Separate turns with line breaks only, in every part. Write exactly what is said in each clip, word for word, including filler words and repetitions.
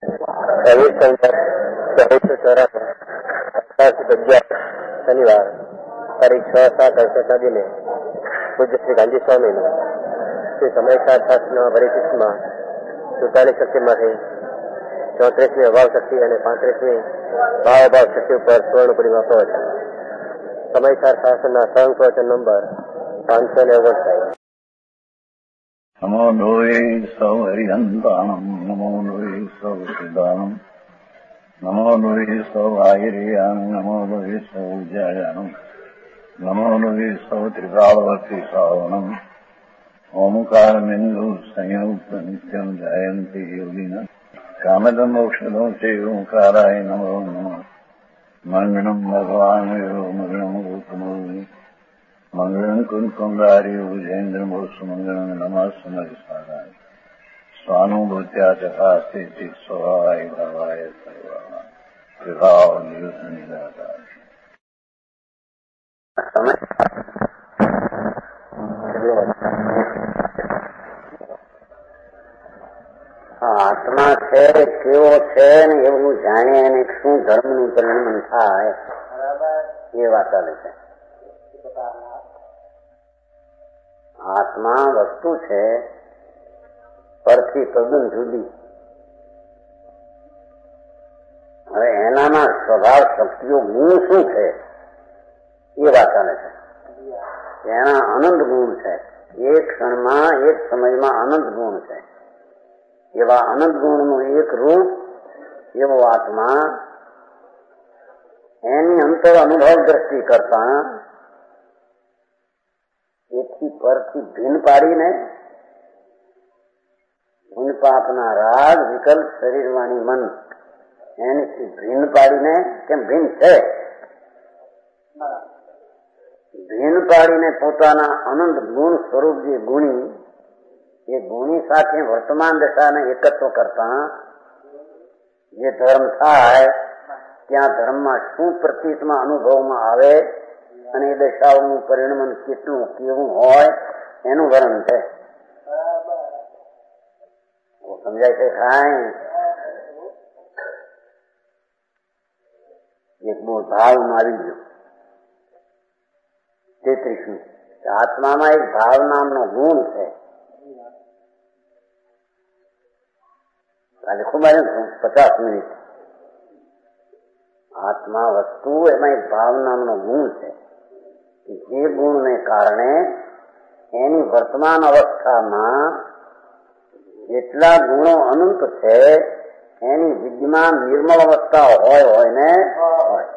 શનિવાર તારીખ છ સાત અડસઠના દિને પૂજ્ય શ્રી ગાંધી સ્વામીનું શ્રી સમયસાર શાસ્ત્રના પરિચિતમાં સુડતાલીસ શક્તિમાંથી ચોત્રીસમી અભાવ શક્તિ અને પાંત્રીસમી ભાવ અભાવ શક્તિ ઉપર સુવર્ણપુરીમાં પ્રવચન. સમયસાર શાસ્ત્રના સહંગ પ્રવચન નંબર પાંચસો ને ઓગણસાઠ.
નમો લોહી સૌ હરિહંતાણમ, નમો લોહી સૌ સિદ્ધાણમ, નમો લોહી સૌ આહિર્યાન, નમો લોહી સૌ જયાનમ, નમો લોહી સૌ ત્રિકાળવતી શ્રાવણમ, ઓમકાર બિંદુ સંયુક્ત નિત્યમ જયંતી યોગિના કામદ મોક્ષદો તે ઓંકારાય નમો નમઃ. મંગળમ ભગવાન મંગળમ ગોતમો મંગળમ કુંકુંડાર્ય ભુજેન્દ્ર મોક્ષ મંગળમ નમઃ સમયસારાય સ્વાનુભૂત્યા ચકાસ્તે સ્વભાવાય ભાવાય સર્વા વિભાવ નિયુત નિરાકાર.
આત્મા છે કેવો છે ને એવું જાણીએ અને શું ધર્મનું પરિણામ થાય એ વાત ચાલે છે. આત્મા વસ્તુ છે પરથી તદ્દન જુદી. હવે એનામાં સ્વભાવ શક્તિઓ ગુણ શું છે એ વાત ચાલે છે. એના અનંત ગુણ છે. એક ક્ષણમાં એક સમયમાં અનંત ગુણ છે. એવા અનંત ગુણનું એક રૂપ એવો આત્મા એની અંતર અનુભવ દ્રષ્ટિ કરતા એથી પરથી ભિન્ન પાડીને ભિન્ન પાપના રાગ વિકલ્પ શરીર વાણી મન એનીથી ભિન્ન પાડીને કેમ ભિન્ન છે ભિન્ન પાડીને પોતાના અનંત ગુણ સ્વરૂપ જે ગુણી એ ગુણી સાથે વર્તમાન દશાને એકત્વ કરતા જે ધર્મ થાય ત્યાં ધર્મમાં શું પ્રતીતમાં અનુભવમાં આવે અને એ દશાઓનું પરિણમન કેટલું કેવું હોય એનું વર્ણન છે. સમજાય છે? કાંઈ એક બહુ ભાવમાં આવી ગયો તેત્રીસમી આત્મામાં એક ભાવ નામનો ગુણ છે. આજે ખૂબ પચાસ મિનિટ આત્મા વસ્તુ એમાં એક ભાવ નામનો ગુણ છે. જે ગુણને કારણે એની વર્તમાન અવસ્થામાં જેટલા ગુણો અનંત છે એની વિદ્યમાન નિર્મળ અવસ્થા હોય હોય ને હોય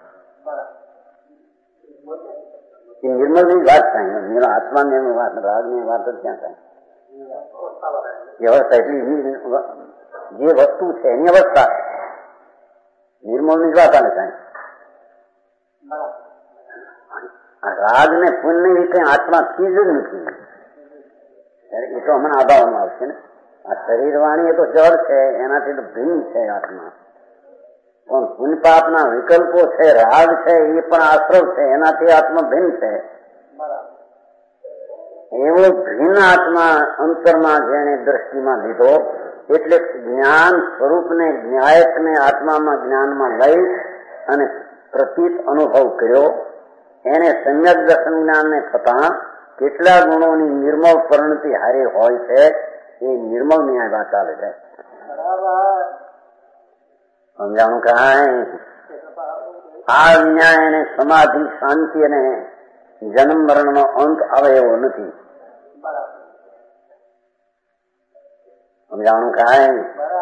એ નિર્મળની વાત થાય. આત્મા નિર્મળ વાત રાગની વાત જ ક્યાં થાય? વ્યવસ્થા એટલી જે વસ્તુ છે એની અવસ્થા નિર્મળની જ વાત આને થાય. રાગ ને પુણ્ય એ કઈ આત્મા ચીજ જ નથી. એ તો હમણાં અભાવમાં આવશે ને. આ શરીર વાણી એ તો જળ છે, એનાથી તો ભિન્ન છે આત્મા. પણ પુણ્ય પાપના વિકલ્પો છે, રાગ છે, એ પણ આશ્રવ છે, એનાથી આત્મા ભિન્ન છે. એવો ભિન્ન આત્મા અંતરમાં જેને દ્રષ્ટિમાં લીધો એટલે જ્ઞાન સ્વરૂપને જ્ઞાયકને આત્મામાં જ્ઞાનમાં લઈ અને પ્રતીત અનુભવ કર્યો. એને સમ્યક દર્શન જ્ઞાનને થતા કેટલા ગુણોની નિર્મળ પરિણતિ હારે હોય છે એ નિર્મળ ન્યાય વાત ચાલે છે. સમજાણું કાંઈ? આ ન્યાય અને સમાધિ શાંતિ અને જન્મ મરણનો અંત આવે એવો નથી. સમજાણું કાંઈ?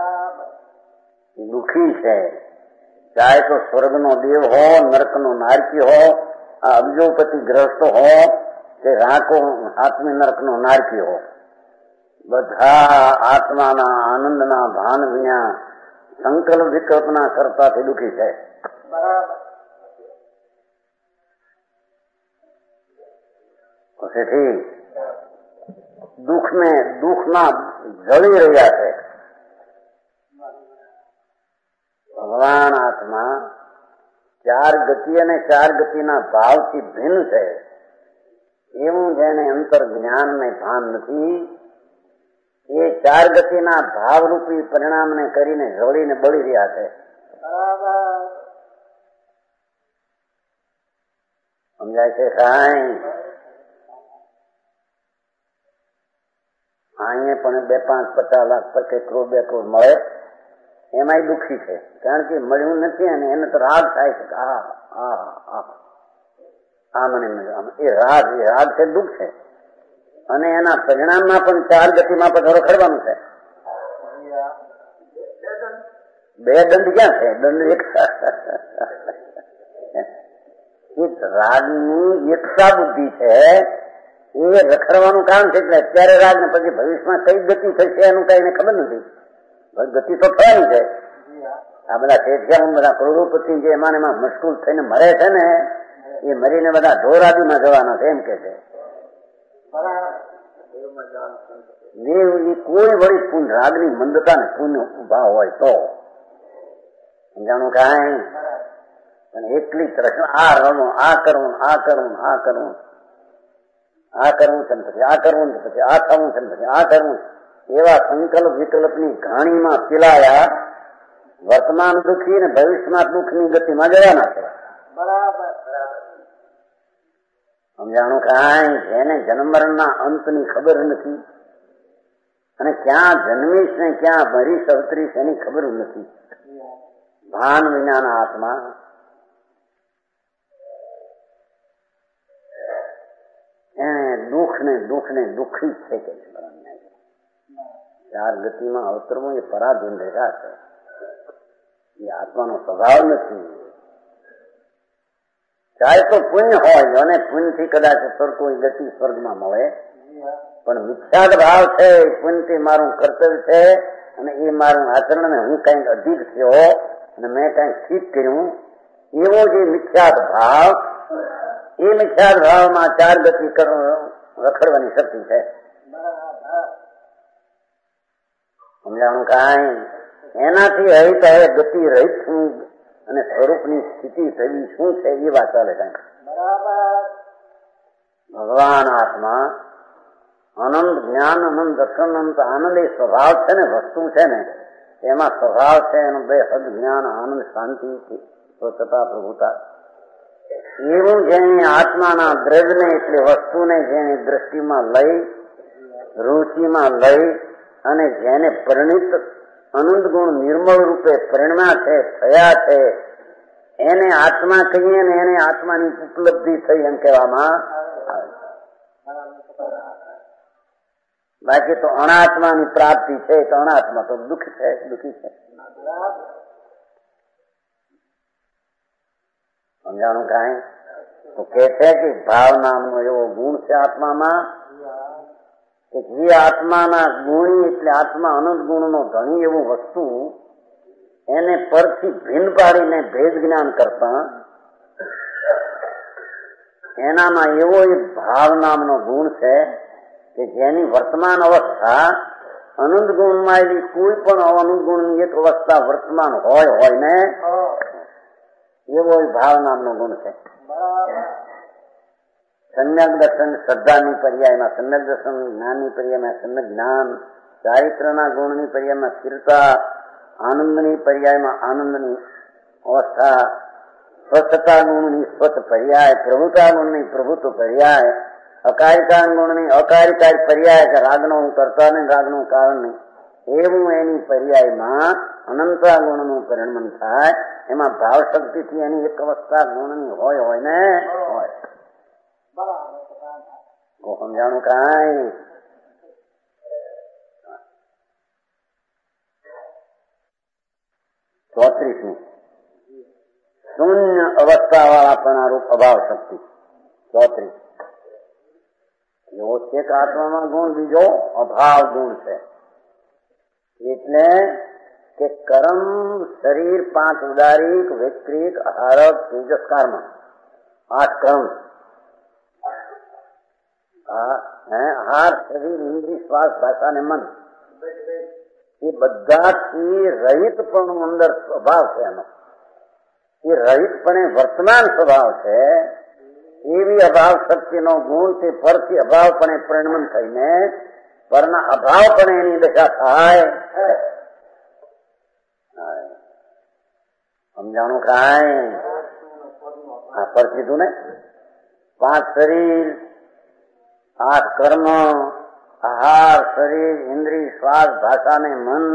દુઃખી છે, ચાહે તો સ્વર્ગનો દેવ હો, નરકનો નારકી હો, આ અબજોપતિ ગ્રસ્ત હો કે રાકો આત્મી નરકનો નારકી હો, બધા આત્માના આનંદના ભાન વિના સંકલ્પ વિકલ્પના કરતાથી દુઃખી છે. તેથી દુઃખને દુઃખમાં જળી રહ્યા છે. ભગવાન આત્મા ચાર ગતિ અને ચાર ગતિના ભાવથી ભિન્ન છે. એવું જેને અંતર જ્ઞાન ને ભાન નથી એ ચાર ગતિના ભાવરૂપી પરિણામને કરીને જોડીને બળી રહ્યા છે. સમજાય છે કાંઈ? અહીંયા પણ બે પાંચ પચાસ લાખ પર કે કરોડ બે કરોડ મળે એમાંય દુઃખી છે, કારણ કે મળ્યું નથી અને એને તો રાગ થાય છે કે આ આ આ મને એ રાગ એ રાગ છે, દુઃખ છે. અને એના પરિણામમાં પણ ચાર ગતિમાં પથ્થરો ખડવાનું છે. બે દંડ ક્યાં છે? દંડ એક રાગની એકતા બુદ્ધિ છે, એ રખડવાનું કામ છે. એટલે અત્યારે રાગ ને પછી ભવિષ્યમાં કઈ ગતિ થશે એનું કઈ ખબર નથી. ગતિ તો થવાની છે. આ બધા શેઠિયા બધા કરોડોપતિ જે એમાં એમાં મશગુલ થઈને મરે છે ને, એ મરીને બધા ઢોરાદીમાં જવાના છે એમ કે છે. કોઈ વળી પુન રાગની મંદતા ને પુણ્ય ઉભા હોય તો સમજાણું કાંઈ? અને એટલી તરફ આ રમો, આ કરવું, આ કરવું, આ કરવું, આ કરવું છે પછી આ કરવું છે પછી આ થવું છે પછી આ કરવું, એવા સંકલ્પ વિકલ્પની ઘાણીમાં પીલાયા વર્તમાન દુઃખી ને ભવિષ્યમાં દુઃખની ગતિમાં જવાના છે. સમજાણું કાંઈ? જેને જન્મ મરણના અંતની ખબર નથી અને ક્યાં જન્મીશ ને ક્યાં મરીશ અવતરીશ એની ખબર નથી. ભાન વિનાના આત્મા એને દુઃખ ને દુઃખ ને દુઃખી જ છે કે ચાર ગતિમાં અવતરવું એ પરાધીન રહેલા છે. એ આત્માનો સ્વભાવ નથી. ચાહે તો પુણ્ય હોય અને પુણ્યથી કદાચ કોઈ ગતિ સ્વર્ગમાં મળે, પણ મિથ્યાદ ભાવ છે. પુણ્યથી મારું કર્તવ્ય છે અને એ મારું આચરણ ને હું કઈક અધિક થયો અને મેં કઈક ઠીક કર્યું, એવો જે મિથ્યાદ ભાવ, એ મિથ્યાદ ભાવમાં ચાર ગતિ રખડવાની શક્તિ છે. સમજાણું કાંઈ? એનાથી રહિત હવે ગતિ રહિત છું અને સ્વરૂપની સ્થિતિ થવી શું છે એ વાત ચાલે. કાંઈ ભગવાન આત્મા આનંદ જ્ઞાન આનંદ દર્શન અંત આનંદ એ સ્વભાવ છે ને, વસ્તુ છે ને, એમાં સ્વભાવ છે એનો બે હદ જ્ઞાન આનંદ શાંતિ સ્વચ્છતા પ્રભુતા. એવું જેને આત્માના દ્રવ્યને એટલે વસ્તુને જેની દ્રષ્ટિમાં લઈ રુચિમાં લઈ અને જેને પરિણિત અનંત ગુણ નિર્મળ રૂપે પરિણમ્યા છે, થયા છે, એને આત્મા કહીએ ને એને આત્માની ઉપલબ્ધિ થઈ એમ કહેવામાં આવે. બાકી તો અનાત્માની પ્રાપ્તિ છે તો અનાત્મા તો દુઃખ છે, દુઃખી છે. સમજાણું કાંઈ? તો કે છે કે ભાવ નામનો એવો ગુણ છે આત્મામાં કે જે આત્માના ગુણી એટલે આત્મા અનંત ગુણનો ધણી એવું વસ્તુ એને પરથી ભિન્ન પાડીને ભેદ જ્ઞાન કરતા એનામાં એવો એક ભાવ નામનો ગુણ છે કે જેની વર્તમાન અવસ્થા અનંત ગુણમાં એવી કોઈ પણ અનંત ગુણની એક અવસ્થા વર્તમાન હોય હોય ને એવો ભાવ નામનો ગુણ છે. સમ્યક દર્શન શ્રદ્ધાની પર્યાયમાં સમ્યક દર્શન, જ્ઞાનની પર્યાયમાં સમ્યક જ્ઞાન, ચારિત્રના ગુણની પર્યાયમાં સ્થિરતા, આનંદની પર્યાયમાં આનંદની અવસ્થા, સ્વચ્છતા ગુણની સ્વચ્છ પર્યાય, પ્રભુતા ગુણની પ્રભુત્વ પર્યાય, અકારિકા ગુણની અકારિકા પર્યાય કે રાગનો હું કરતા ને રાગનું કારણ નહીં, એવું એની પર્યાયમાં અનંતા ગુણનું પરિણમન થાય. એમાં ભાવ શક્તિથી એની એક અવસ્થા ગુણની હોય હોય ને હોય. સમજાણું કાંઈ? ચોત્રીસમી શૂન્ય અવસ્થા વાળા પણ રૂપ અભાવ શક્તિ. ચોત્રીસ એવો છે કે આત્મામાં ગુણ બીજો અભાવ ગુણ છે. એટલે કે કર્મ શરીર પાંચ ઉદારીક વૈક્રિક આહારક તેજસ્કારમાં આઠ કર્મ, આહાર શરીર ઇન્દ્રિય શ્વાસ ભાષા ને મન, એ બધાથી રહિત પણ અંદર સ્વભાવ છે એનો. એ રહિતપણે વર્તમાન સ્વભાવ છે. એવી અભાવ શક્તિનો ગુણ તે પરથી અભાવપણે પરિણમન થઈને પરના અભાવ પણ એની દશા થાય. સમજાણું કાંઈ? આ પર કીધું ને, પાંચ શરીર, આઠ કર્મ, આહાર, શરીર, ઇન્દ્રિય, શ્વાસ, ભાષા ને મન,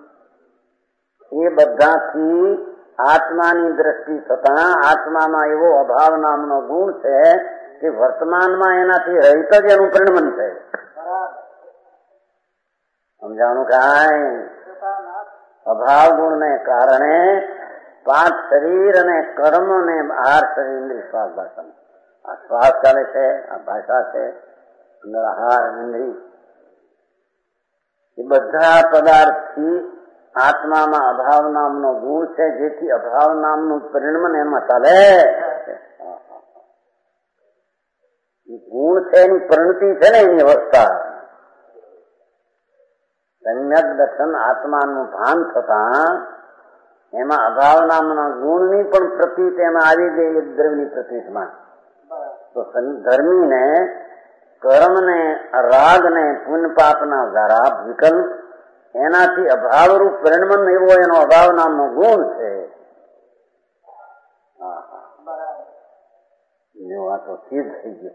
એ બધાથી આત્માની દ્રષ્ટિ થતા આત્મામાં એવો અભાવ નામનો ગુણ છે કે વર્તમાનમાં એનાથી રહિત જ એનું પરિણમન છે. સમજાણું કાંઈ? અભાવ ગુણને કારણે પાંચ શરીર અને કર્મ ને આહાર, શરીર, ઇન્દ્રિય, શ્વાસ, ભાષા, આ શ્વાસ ચાલે છે, આ ભાષા છે, અંદર આહાર, ઇન્દ્રિય, એ બધા પદાર્થથી આત્મામાં અભાવ નામનો ગુણ છે, જેથી અભાવ નામનું પરિણમન એમાં ચાલે. ગુણ છે એની પરિણતિ છે ને, એની અવસ્થા. સમ્યક દર્શન આત્માનું ભાન થતા એમાં અભાવ નામના ગુણની પણ પ્રતીત એમાં આવી ગઈ, એક દ્રવ્યની પ્રતીતમાં. તો ધર્મીને કર્મને, રાગને, પુણ્ય પાપના ધારા વિકલ્પ, એનાથી અભાવરૂપ પરિણમન એવો એનો અભાવ નામનો ગુણ છે. આ તો સિદ્ધ થઈ ગયું.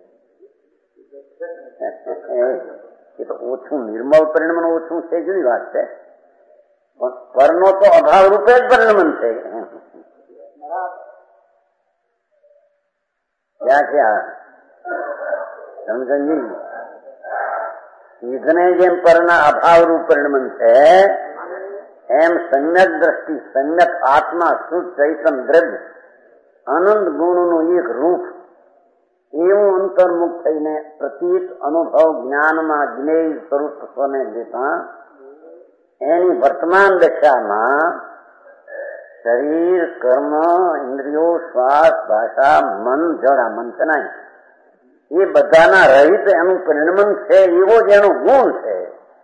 એ તો ઓછું નિર્મળ પરિણમન ઓછું છે, જુદી વાત છે. પણ પરનો તો અભાવ રૂપે જ પરિણમન છે. ક્યાં ક્યાં સમજણજી? સિદ્ધને જેમ પરના અભાવરૂપ પરિણમન છે, એમ સમ્યક દ્રષ્ટિ, સમ્યક આત્મા, શુદ્ધ ચૈતન દ્રવ્ય, આનંદ ગુણનું એક રૂપ એવું અંતર્મુખ થઈને પ્રતીત અનુભવ જ્ઞાનમાં જ્ઞેય સ્વરૂપ સ્વને દેતા એની વર્તમાન દશામાં શરીર, કર્મ, ઇન્દ્રિયો, શ્વાસ, ભાષા, મન, જળ, આ મન છે ને, એ બધાના રહિત એનું પરિણમન છે, એવો જ એનો ગુણ છે.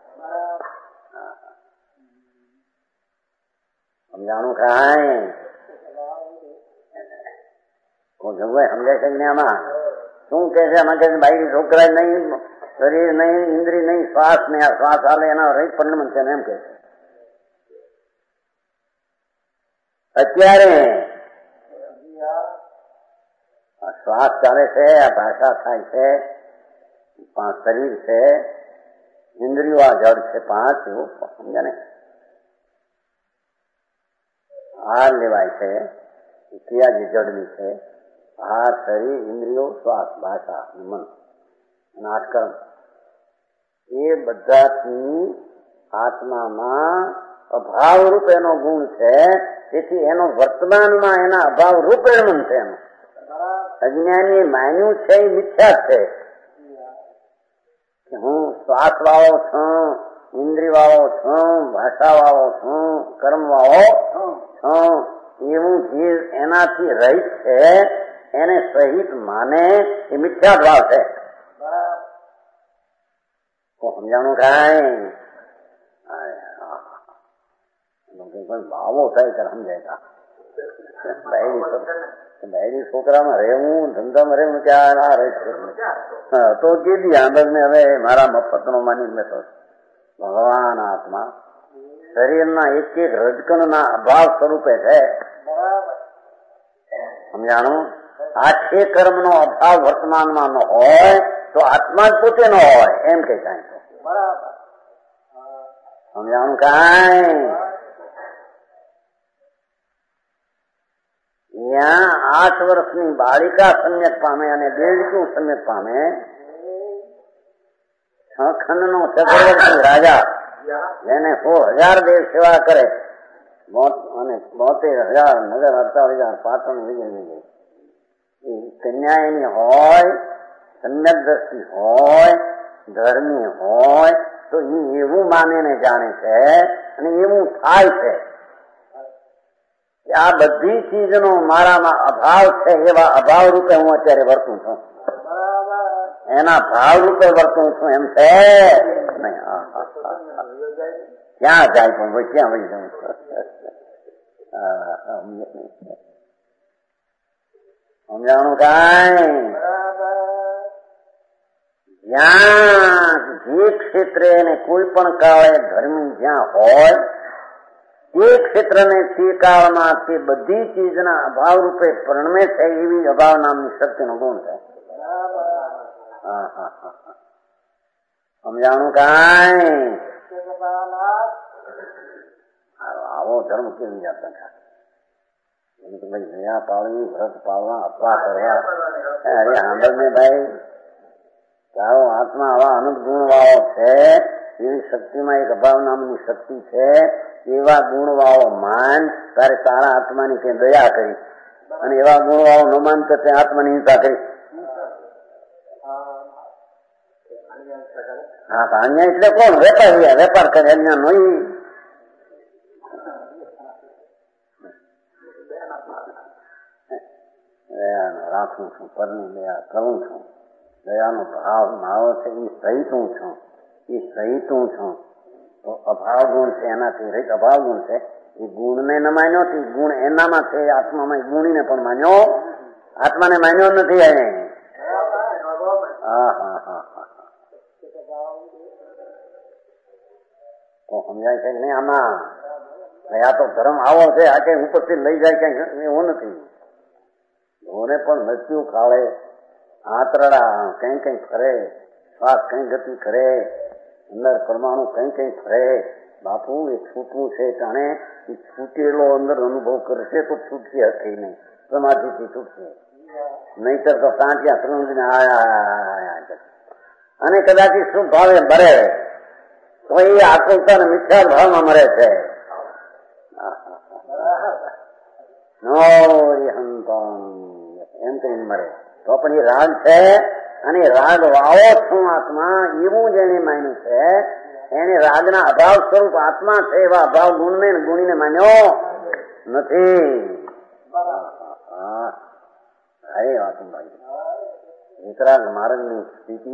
સમજાણું કાંઈ? સમજાય છે ને? આમાં શું કે છે? આમાં કે બાઈ છોકરા નહીં, શરીર નહીં, ઇન્દ્રિય નહીં, શ્વાસ નહીં, આ શ્વાસ હાલે એના રહિત પરિણમન છે એમ કે છે. અત્યારે શ્વાસ ચાલે છે, આ ભાષા થાય છે, પાંચ શરીર છે, ઇન્દ્રિયો આ જડ છે પાંચ, એવું સમજ્યા ને? હાર લેવાય છે, ક્રિયા જે જડની છે, હાર, શરીર, ઇન્દ્રિયો, શ્વાસ, ભાષા, મન અને આઠ કર્મ, એ બધાથી આત્મામાં અભાવરૂપ એનો ગુણ છે. તેથી એનો વર્તમાનમાં એના અભાવરૂપ પરિણમન છે. એનું અજ્ઞાની માન્યું છે એ મિથ્યા છે કે હું શ્વાસ વાળો છું, ઇન્દ્રિય વાળો છું, ભાષા વાળો છું, કર્મ વાળો છું, એવું જે એનાથી રહિત છે એને સહિત માને એ મિથ્યા ભાવ છે. સમજાણું કાંઈ? ભાવો થાય ત્યારે સમજાય. બહેરી છોકરામાં રહેવું, ધંધામાં રહેવું, ત્યાં આ રહે તો કીધી આંદર ને હવે મારા મફતનો માની બેઠો. ભગવાન આત્મા શરીરના એક એક રજકણના અભાવ સ્વરૂપે છે. સમજાણું? આઠે કર્મનો અભાવ વર્તમાનમાં ન હોય તો આત્મા જ પોતે ન હોય એમ કે કાંઈ. સમજાણું કાંઈ? ત્યાં આઠ વર્ષની બાળિકા સમ્યક પામે અને દેવકું સમ્યક પામે. છ ખંડ નો ચક્રવર્તી રાજા જેને સો હજાર દેવ સેવા કરે અને બોતેર હજાર નગર અડતાલીસ હજાર પાટણ વિજય વિજય કન્યા એની હોય, સમ્યક દ્રષ્ટિ હોય, ધર્મી હોય તો એ એવું માને ને જાણે છે અને એવું થાય છે કે આ બધી ચીજનો મારામાં અભાવ છે, એવા અભાવ રૂપે હું અત્યારે વર્તું છું, એના ભાવ રૂપે વર્તું છું એમ છે. ક્યાં જાય પણ ભાઈ, ક્યાં વહી જાઉં? સમજાણું કાંઈ? જ્યાં જે ક્ષેત્રે અને કોઈ પણ કાળે ધર્મી જ્યાં હોય તે ક્ષેત્રને તે કાળમાં તે બધી ચીજના અભાવ રૂપે પરિણમે છે એવી અભાવ નામની શક્તિનો ગુણ છે. હા હા હા સમજાણું કાંઈ? આવો ધર્મ કેવી જાત થાય? ભાઈ દયા પાળવી, વ્રત પાળવા, અપવા કર્યા. અરે સાંભળ ને ભાઈ, તારો આત્મા આવા અનંત ગુણ વાળો છે, એવી શક્તિમાં એક અભાવ નામની શક્તિ છે, એવા ગુણ વાળો માન. તારે તારા આત્માની તે દયા કરી અને એવા ગુણ વાળો ન માનતો તે આત્માની હિંસા કરી. હા અન્યાય એટલે કોણ? વેપારી વેપાર કરે અન્યાય નહીં. રાખું છું, પરની દયા કરું છું, દયાનો ભાવ મારો છે એ સહિત હું છું, એ સહિત હું છું. તો અભાવ ગુણ છે, એનાથી રહિત અભાવ ગુણ છે. એ ગુણને ન માન્યો, તે ગુણ એનામાં છે, આત્મામાં ગુણીને પણ માન્યો, આત્માને માન્યો નથી. એને હા હા હા હા તો સમજાય છે કે નહીં? આમાં આ તો ધર્મ આવો છે, આ કઈ ઉપરથી લઈ જાય કઈ એવું નથી. ઓને પણ મૃત્યુ કાળે આંતરડા કઈ કઈ ફરે, શ્વાસ કઈ ગતિ કરે, અંદર પરમાણુ કઈ કઈ ફરે. બાપુ એ છૂટવું છે, જાણે એ છૂટેલો અંદર અનુભવ કરશે તો છૂટશે હશે નહીં, સમાધિથી છૂટશે. નહીતર તો કાંટિયા ત્રણ આયા અને કદાચ શું ભાવે મરે તો એ આકૃતા અને મિથ્યા ભાવમાં મરે છે. એમ કઈ મરે તો પણ એ રાગ છે, અને રાગ વાવો છું આત્મા એવું જેને માન્યું છે, એને રાગના અભાવ સ્વરૂપ આત્મા છે એવા અભાવ ગુણને ગુણીને માન્યો નથી. અરે વાત વિતરાગ માર્ગની સ્થિતિ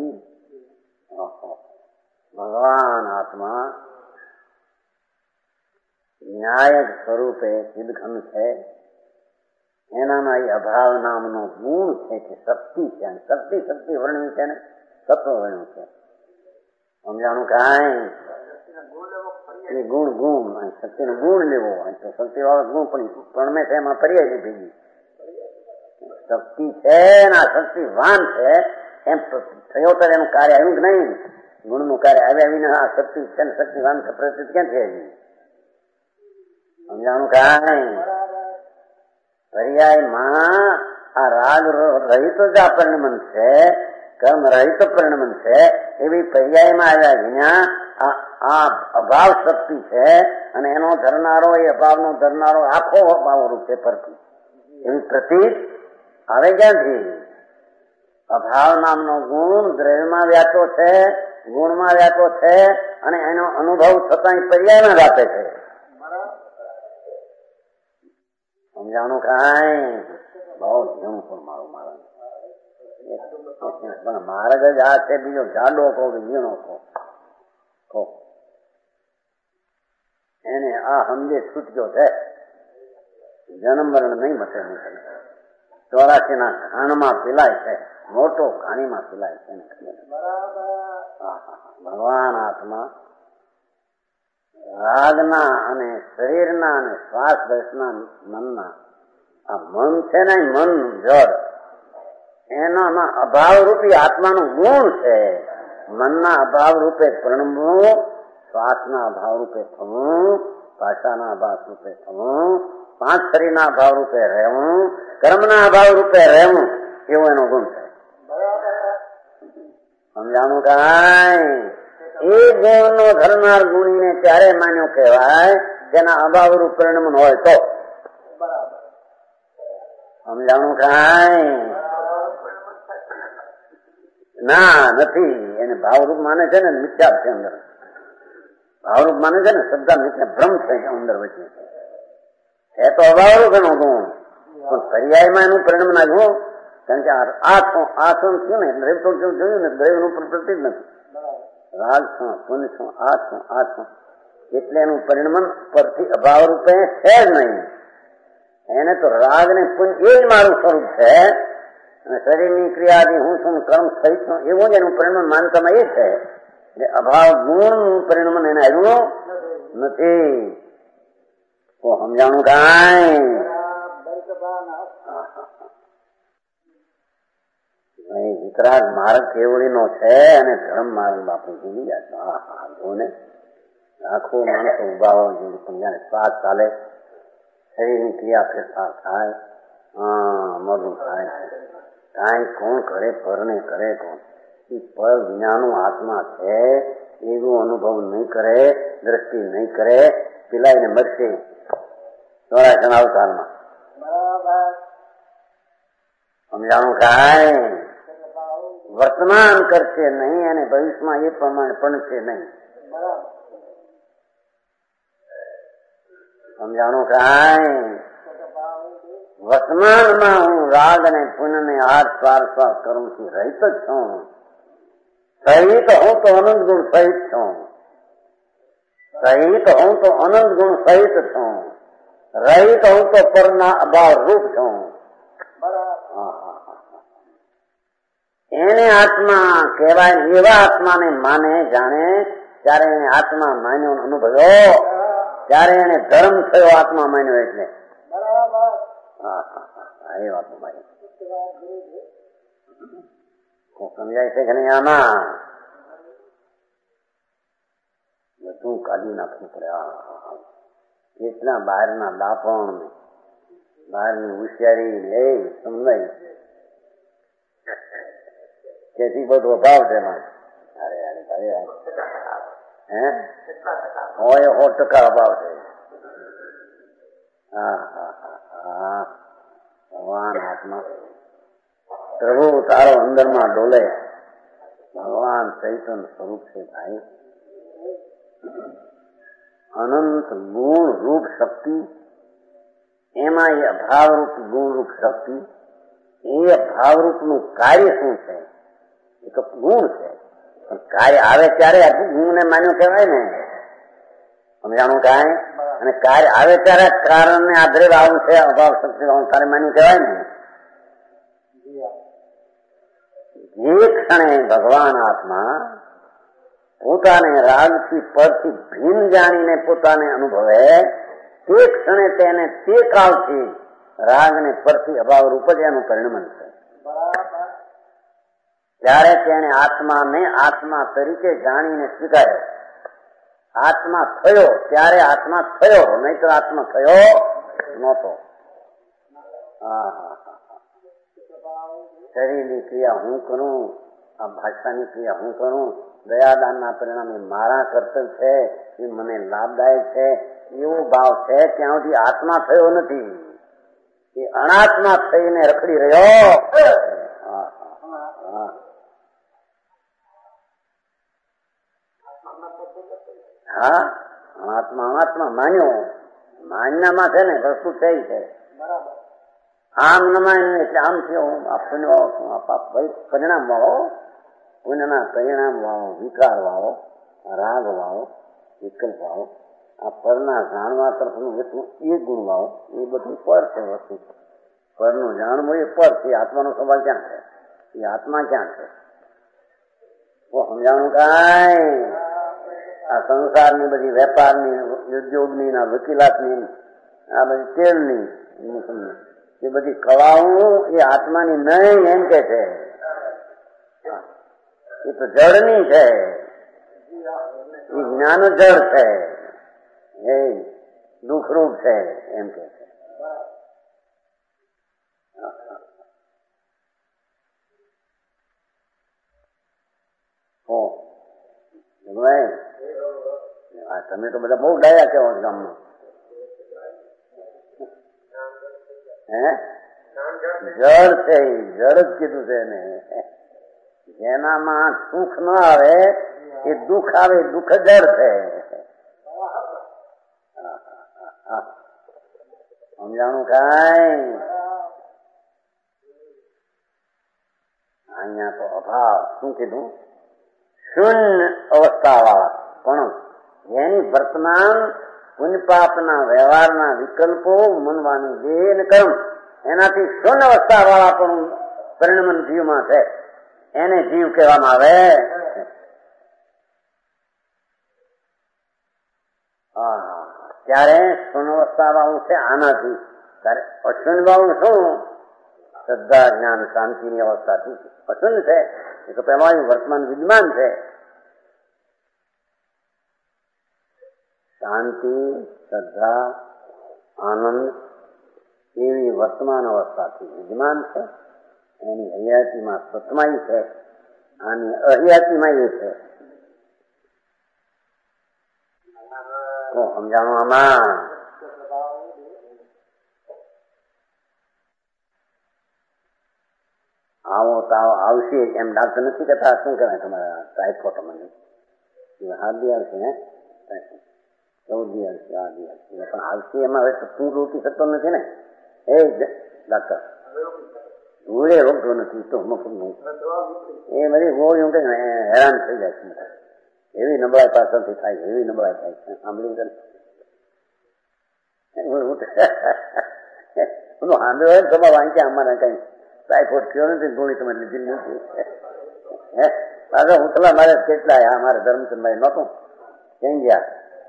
ભગવાન આત્મા ન્યાય સ્વરૂપે ચિદઘન છે. એનામાં એ અભાવ નામનો ગુણ છે કે શક્તિ છે. શક્તિ શક્તિ વર્ણવી છે ને તત્વ વર્ણ્યું છે. સમજાણું કાંઈ? એ ગુણ ગુણ શક્તિનો ગુણ લેવો હોય તો શક્તિ વાળો ગુણ પણ પ્રણમે છે, એમાં પર્યાય ભેગી શક્તિ છે ને આ શક્તિવાન છે એમ થયો તો એનું કાર્ય આવ્યું કે નહીં? ગુણનું કાર્ય આવ્યા વિના આ શક્તિ છે ને શક્તિવાન પ્રતિત ક્યાં છે? સમજાણું કાંઈ? પર્યાયમાં આ રાગ રહિત જ આ પરિણમન છે, કર્મ રહિત પરિણમન છે. એવી પર્યાયમાં આવ્યા વિના આ અભાવ શક્તિ છે, અને એનો ધરનારો એ અભાવનો ધરનારો આખો અભાવ રૂપે પરથી એવી પ્રતીત આવે ક્યાંથી? અભાવ નામનો ગુણ દ્રવ્યમાં વ્યાપો છે, ગુણમાં વ્યાપો છે, અને એનો અનુભવ થતા પર્યાયમાં જ આપે છે. સમજાણું કાંઈ? બહુ ઝીણું પણ મારું મારા પણ માર્ગ જ આ છે. બીજો જાડો કહો કે ઝીણો કહો, એને આ સમજે છૂટક્યો છે. જન્મ મરણ નહીં મતે નહીં. ચોરાસી ના ઘાણમાં પીલાય છે, મોટો ઘાણીમાં પીલાય છે. ભગવાન આત્મા રાગના અને શરીરના અને શ્વાસ દર્શના મનના આ મન છે ને, મન જળ એનામાં અભાવ રૂપી આત્માનું ગુણ છે. મનના અભાવ રૂપે પ્રણમવું, શ્વાસના અભાવ રૂપે થવું, ભાષાના અભાવ રૂપે થવું, પાંચ શરીરના અભાવ રૂપે રહેવું, કર્મના અભાવ રૂપે રહેવું, એવો એનો ગુણ છે. સમજાણું કાંઈ? એ ગુણ નો ધરનાર ગુણીને ત્યારે માન્યો કહેવાય જેના અભાવ રૂપ પરિણમન હોય તો. સમજાણું કાંઈ? ના નથી. એને ભાવરૂપ માને છે ને, મિથ્યા છે અંદર. ભાવરૂપ માને છે ને, શબ્દ મિથ્યા ભ્રમ છે અંદર વચ્ચે. એ તો અભાવરૂપ એનો ગુણ, પણ પર્યાયમાં એનું પરિણામ નાખ્યું. કારણ કે આ આ શું થયું ને, દ્રવ્ય તો જોયું ને, દ્રવ્ય નું પણ પ્રતિ જ નથી. રાગ છું, પુન છું, આ છું, આ છું, એટલે એનું પરિણમન પરથી અભાવ રૂપે છે જ નહીં. એને તો રાગ ને પુન એ જ મારું સ્વરૂપ છે, અને શરીરની ક્રિયાથી હું છું કર્મ સહિત છું એવું જ એનું પરિણામ માનતામાં એ છે કે અભાવ ગુણનું પરિણામ એને આવ્યું નથી. તો સમજાણું કાંઈ વિતરાગ માર્ગ કેવડીનો છે અને ધર્મ માર્ગ બાપુ ભૂલી જાય ને આખો માણસો ઉભા હોય જેવી સમજાને શ્વાસ ચાલે શરીરની ક્રિયા ફેરફાર થાય હા મરું થાય કાંઈ કોણ કરે પરને કરે કોણ એ પર વિનાનું આત્મા છે એવું અનુભવ નહીં કરે દ્રષ્ટિ નહીં કરે પેલા એને મળશે ચોરાસણ અવતારમાં સમજાણું કાંઈ વર્તમાન કરશે નહીં અને ભવિષ્યમાં એ પ્રમાણે પણ છે નહીં. સમજાણું કાંઈ વર્તમાનમાં હું રાગ અને પુણ્યને આઠ ચાર શ્વાસ કર્મથી રહિત જ છું. સહિત હું તો અનંત ગુણ સહિત છું. સહિત હું તો અનંત ગુણ સહિત છું. રહિત હું તો પરના અભાવ રૂપ છું. એને આત્મા કહેવાય. એવા આત્માને માને જાણે ત્યારે એને આત્મા માન્યો અનુભવ્યો ત્યારે એને ધર્મ થયો. આત્મા માન્યો એટલે એ વાત સમજાય છે કે નહીં? આમાં બધું કાઢી નાખવું પડે. કેટલા બહારના દાપણ બહારની હોશિયારી લે સમજાય તેથી બધો અભાવ છે. અરે અરે હે હોય સો ટકા અભાવ છે. હા હા હા ભગવાન આત્મા પ્રભુ તારો અંદરમાં ડોલે. ભગવાન ચૈતન્ય સ્વરૂપ છે ભાઈ. અનંત ગુણ રૂપ શક્તિ એમાં એ અભાવરૂપ ગુણરૂપ શક્તિ એ અભાવરૂપ નું કાર્ય શું છે? એ તો ગુણ છે પણ કાર્ય આવે ત્યારે ગુણ ને માન્યું કહેવાય ને. સમજાણું કાંઈ? અને કાર્ય આવે ત્યારે કારણ ને આધારે આવું છે અભાવ શક્તિ તારે માન્યું કહેવાય ને. જે ક્ષણે ભગવાન આત્મા પોતાને રાગથી પરથી ભિન્ન જાણીને પોતાને અનુભવે તે ક્ષણે તેને તે કાળથી રાગ ને પરથી અભાવ રૂપ જ એનું પરિણમન છે. ત્યારે તેને આત્માને આત્મા તરીકે જાણીને સ્વીકારે. આત્મા થયો ત્યારે આત્મા થયો, નહીં તો આત્મા થયો નહોતો. શરીરની ક્રિયા હું કરું, આ ભાષાની ક્રિયા હું કરું, દયાદાનના પરિણામે મારા કર્તવ્ય છે એ મને લાભદાયક છે એવો ભાવ છે. ત્યાં સુધી આત્મા થયો નથી. એ અનાત્મા થઈને રખડી રહ્યો. હા અનાત્મા અનાત્મા માન્યો માન્યામાં છે ને વસ્તુ થઈ છે. આમ ન માન્યું એટલે આમ થયો. પરિણામ વાળો પુણ્યના પરિણામ વાળો વિકાર વાળો રાગ વાળો વિકલ્પ વાળો આ પરના જાણવા તરફનું એટલું એ ગુણ વાળો એ બધું પર છે વસ્તુ. પરનું જાણવું એ પર છે. આત્માનો સવાલ ક્યાં છે? એ આત્મા ક્યાં છે? તો સમજાણું કાંઈ? આ સંસારની બધી વેપારની ઉદ્યોગની ના વકીલાતની આ બધી તેલની એ બધી કળાઓ એ આત્માની નહીં એમ કે છે. એ તો જળની છે. એ જ્ઞાન જળ છે. એ દુઃખરૂપ છે એમ કે છે. તમે તો બધા બહુ ડાયા કેવો ગામમાં. હે જળ છે. જળ જ કીધું છે એને. જેનામાં સુખ ન આવે એ દુઃખ આવે. દુઃખ જળ છે. સમજાણું કાંઈ? અહીંયા તો અભાવ શું કીધું? શૂન્ય અવસ્થા વાળા પણ જેની વર્તમાન પુણ્યપાપના વ્યવહારના વિકલ્પો મનવાની દેહ કર્મ એનાથી શૂન્ય અવસ્થા વાળા પણ પરિણમન જીવમાં છે એને જીવ કહેવામાં આવે. ત્યારે શૂન્યવસ્થા વાળું છે આનાથી. ત્યારે અશૂન્ય વાળું શું? શ્રદ્ધા જ્ઞાન શાંતિની અવસ્થાથી અશૂન્ય છે. એ તો પહેલા વર્તમાન વિદ્યમાન છે. શાંતિ, શ્રદ્ધા, આનંદ એવી વર્તમાન અવસ્થાથી વિદ્યમાન છે. એની હયાતીમાં સતમાઈ છે, આની અહયાતીમાં એ છે. તો સમજાણું આમાં આવો તાવ આવશે એમ ડાક્ટર નથી કહેતા. શું કહેવાય તમારા ટાઈફોઈડ મને હાથ દી આવશે ને ચૌદ દી આવશે આ દી આવશે પણ આવશે એમાં હવે તું રોકી શકતો નથી ને. એ ડાક્ટર ગોળે રોકતો નથી તો મફત નહીં. એ બધી ગોળીઓ કે હેરાન થઈ જાય છે. એવી નબળાઈ પાછળથી થાય છે, એવી નબળાઈ થાય છે. સાંભળ્યું સાંભળ્યો ખબર વાંચે અમારે કઈ ટાઈફોઈડ થયો નથી ગોળી તમે લીધી નથી. હે પાછા ઉથલા મારે કેટલાય આ મારે ધર્મચંદભાઈ નહોતું ક્યાં ગયા.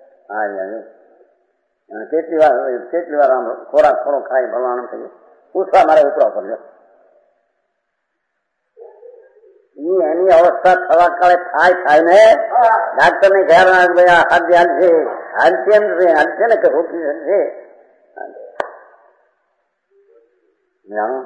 હા કેટલી વાર કેટલી વાર આમ ખોરાક થોડો ખાઈ ભરવાનું થઈ ઉઠવા મારે ઉતરવા પડ્યો. એની અવસ્થા થવા કાળે થાય થાય ને ડાક્ટર ને ઘેર ભાઈ હાથ હાલશે હાલશે એમ છે હાલશે ને કે રોકી શકશે. જાણો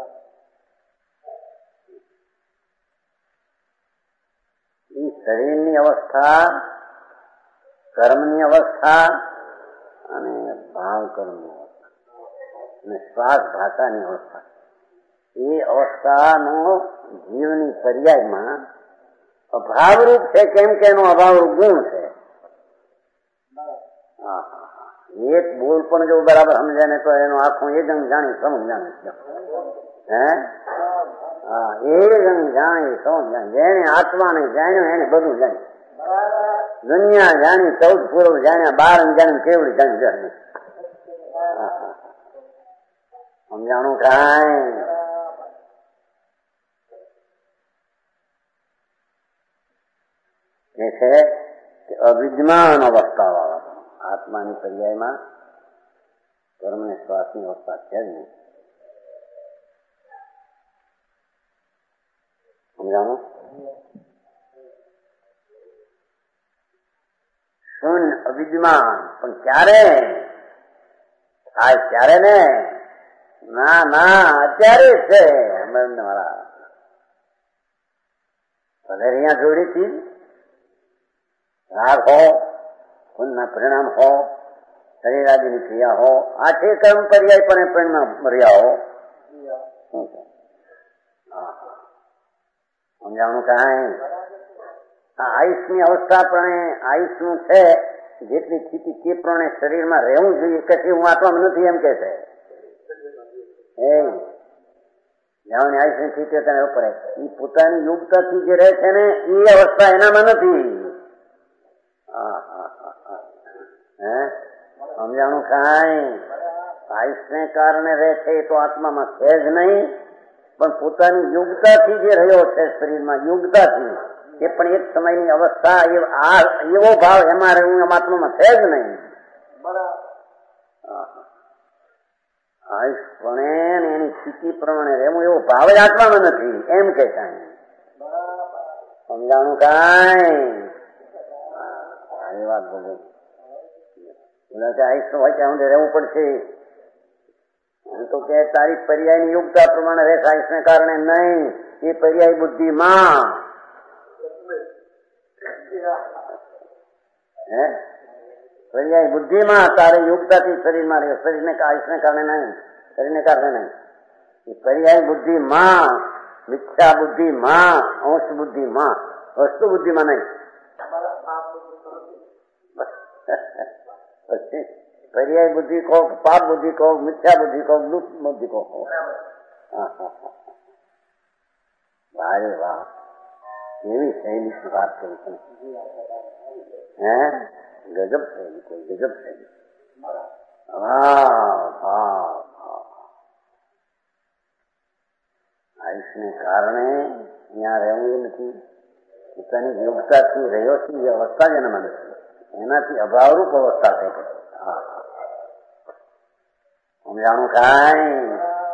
એ શરીરની અવસ્થા, કર્મની અવસ્થા અને ભાવ કર્મની અવસ્થા અને શ્વાસ ભાષાની અવસ્થા એ અવસ્થાનો જીવની પર્યાયમાં અભાવરૂપ છે. કેમ કે એનો અભાવરૂપ ગુણ છે. એક બોલ પણ જો બરાબર સમજાય ને તો એનો આખું એ જણ જાણી સમજ જાણે. હે હા એ જણ જાણી સમજ જાણે. જેને આત્માને જાણ્યો એને બધું જાણ્યું. દુનિયા જાણી, ચૌદ પૂર્વ જાણ્યા, બાર જાણી, કેવડી જાણી જાણે. સમજાણું કાંઈ એ છે કે અવિદ્યમાન અવસ્થા વાળા આત્માની પર્યાયમાં કર્મ ને શ્વાસની અવસ્થા છે જ નહીં. સમજાણું? શૂન્ય અવિદ્યમાન પણ ક્યારે થાય? ક્યારે ને ના ના અત્યારે છે. મારા ભલે અહીંયા જોડી હતી રાગ હો, પુનઃ પરિણામ હો, શરીર આદિની ક્રિયા હો, આઠે કર્મ પર્યાય પણ પરિણામ રહ્યા હો. સમજાણું કાંઈ? આયુષની અવસ્થા પ્રમાણે આયુષનું છે જેટલી સ્થિતિ તે પ્રમાણે શરીરમાં રહેવું જોઈએ. કે હું આત્મામાં નથી એમ કે છે. એ જ્યાં આયુષની સ્થિતિ તેને ઉપર એ પોતાની યોગ્યતાથી જે રહે છે ને એ અવસ્થા એનામાં નથી. હે સમજાણું કાંઈ? આયુષને કારણે રહે છે એ તો આત્મામાં છે જ નહીં, પણ પોતાની યોગ્યતાથી જે રહ્યો છે શરીરમાં યોગ્યતાથી એ પણ એક સમયની અવસ્થા એવો ભાવ એમાં રહેવું એમ આત્મામાં છે જ નહીં. આયુષ પણ એની સ્થિતિ પ્રમાણે રહેવું એવો ભાવ જ આત્મામાં નથી એમ કે કાંઈ. સમજાણું કાંઈ? એ વાત બોલો આયુષ હોય ત્યાં સુધી રહેવું પડશે. એમ તો કે તારી પર્યાયની યોગ્યતા પ્રમાણે રહે આયુષને કારણે નહીં. એ પર્યાય બુદ્ધિમાં હે પર્યાય બુદ્ધિમાં તારે યોગ્યતાથી શરીરમાં રહે. શરીરને આયુષને કારણે નહીં, શરીરને કારણે નહીં. એ પર્યાય બુદ્ધિમાં, મિથ્યા બુદ્ધિમાં, અંશ બુદ્ધિમાં, વસ્તુ બુદ્ધિમાં નહીં. પછી પર્યાય બુદ્ધિ કહો, પાપ બુદ્ધિ કહો, મિથ્યા બુદ્ધિ કહો, દુઃખ બુદ્ધિ કહો. ભારે વાહ એવી શૈલી વાત કરી છે. હે ગજબ શૈલી, કોઈ ગજબ શૈલી. હા હા હા આયુષ એને કારણે અહીંયા રહેવું નથી. પોતાની યોગતાથી રહ્યો છે એ અવસ્થા જ એનામાં નથી. એનાથી અભાવરૂપ અવસ્થા થઈ ગઈ. હા સમજાણું કાંઈ?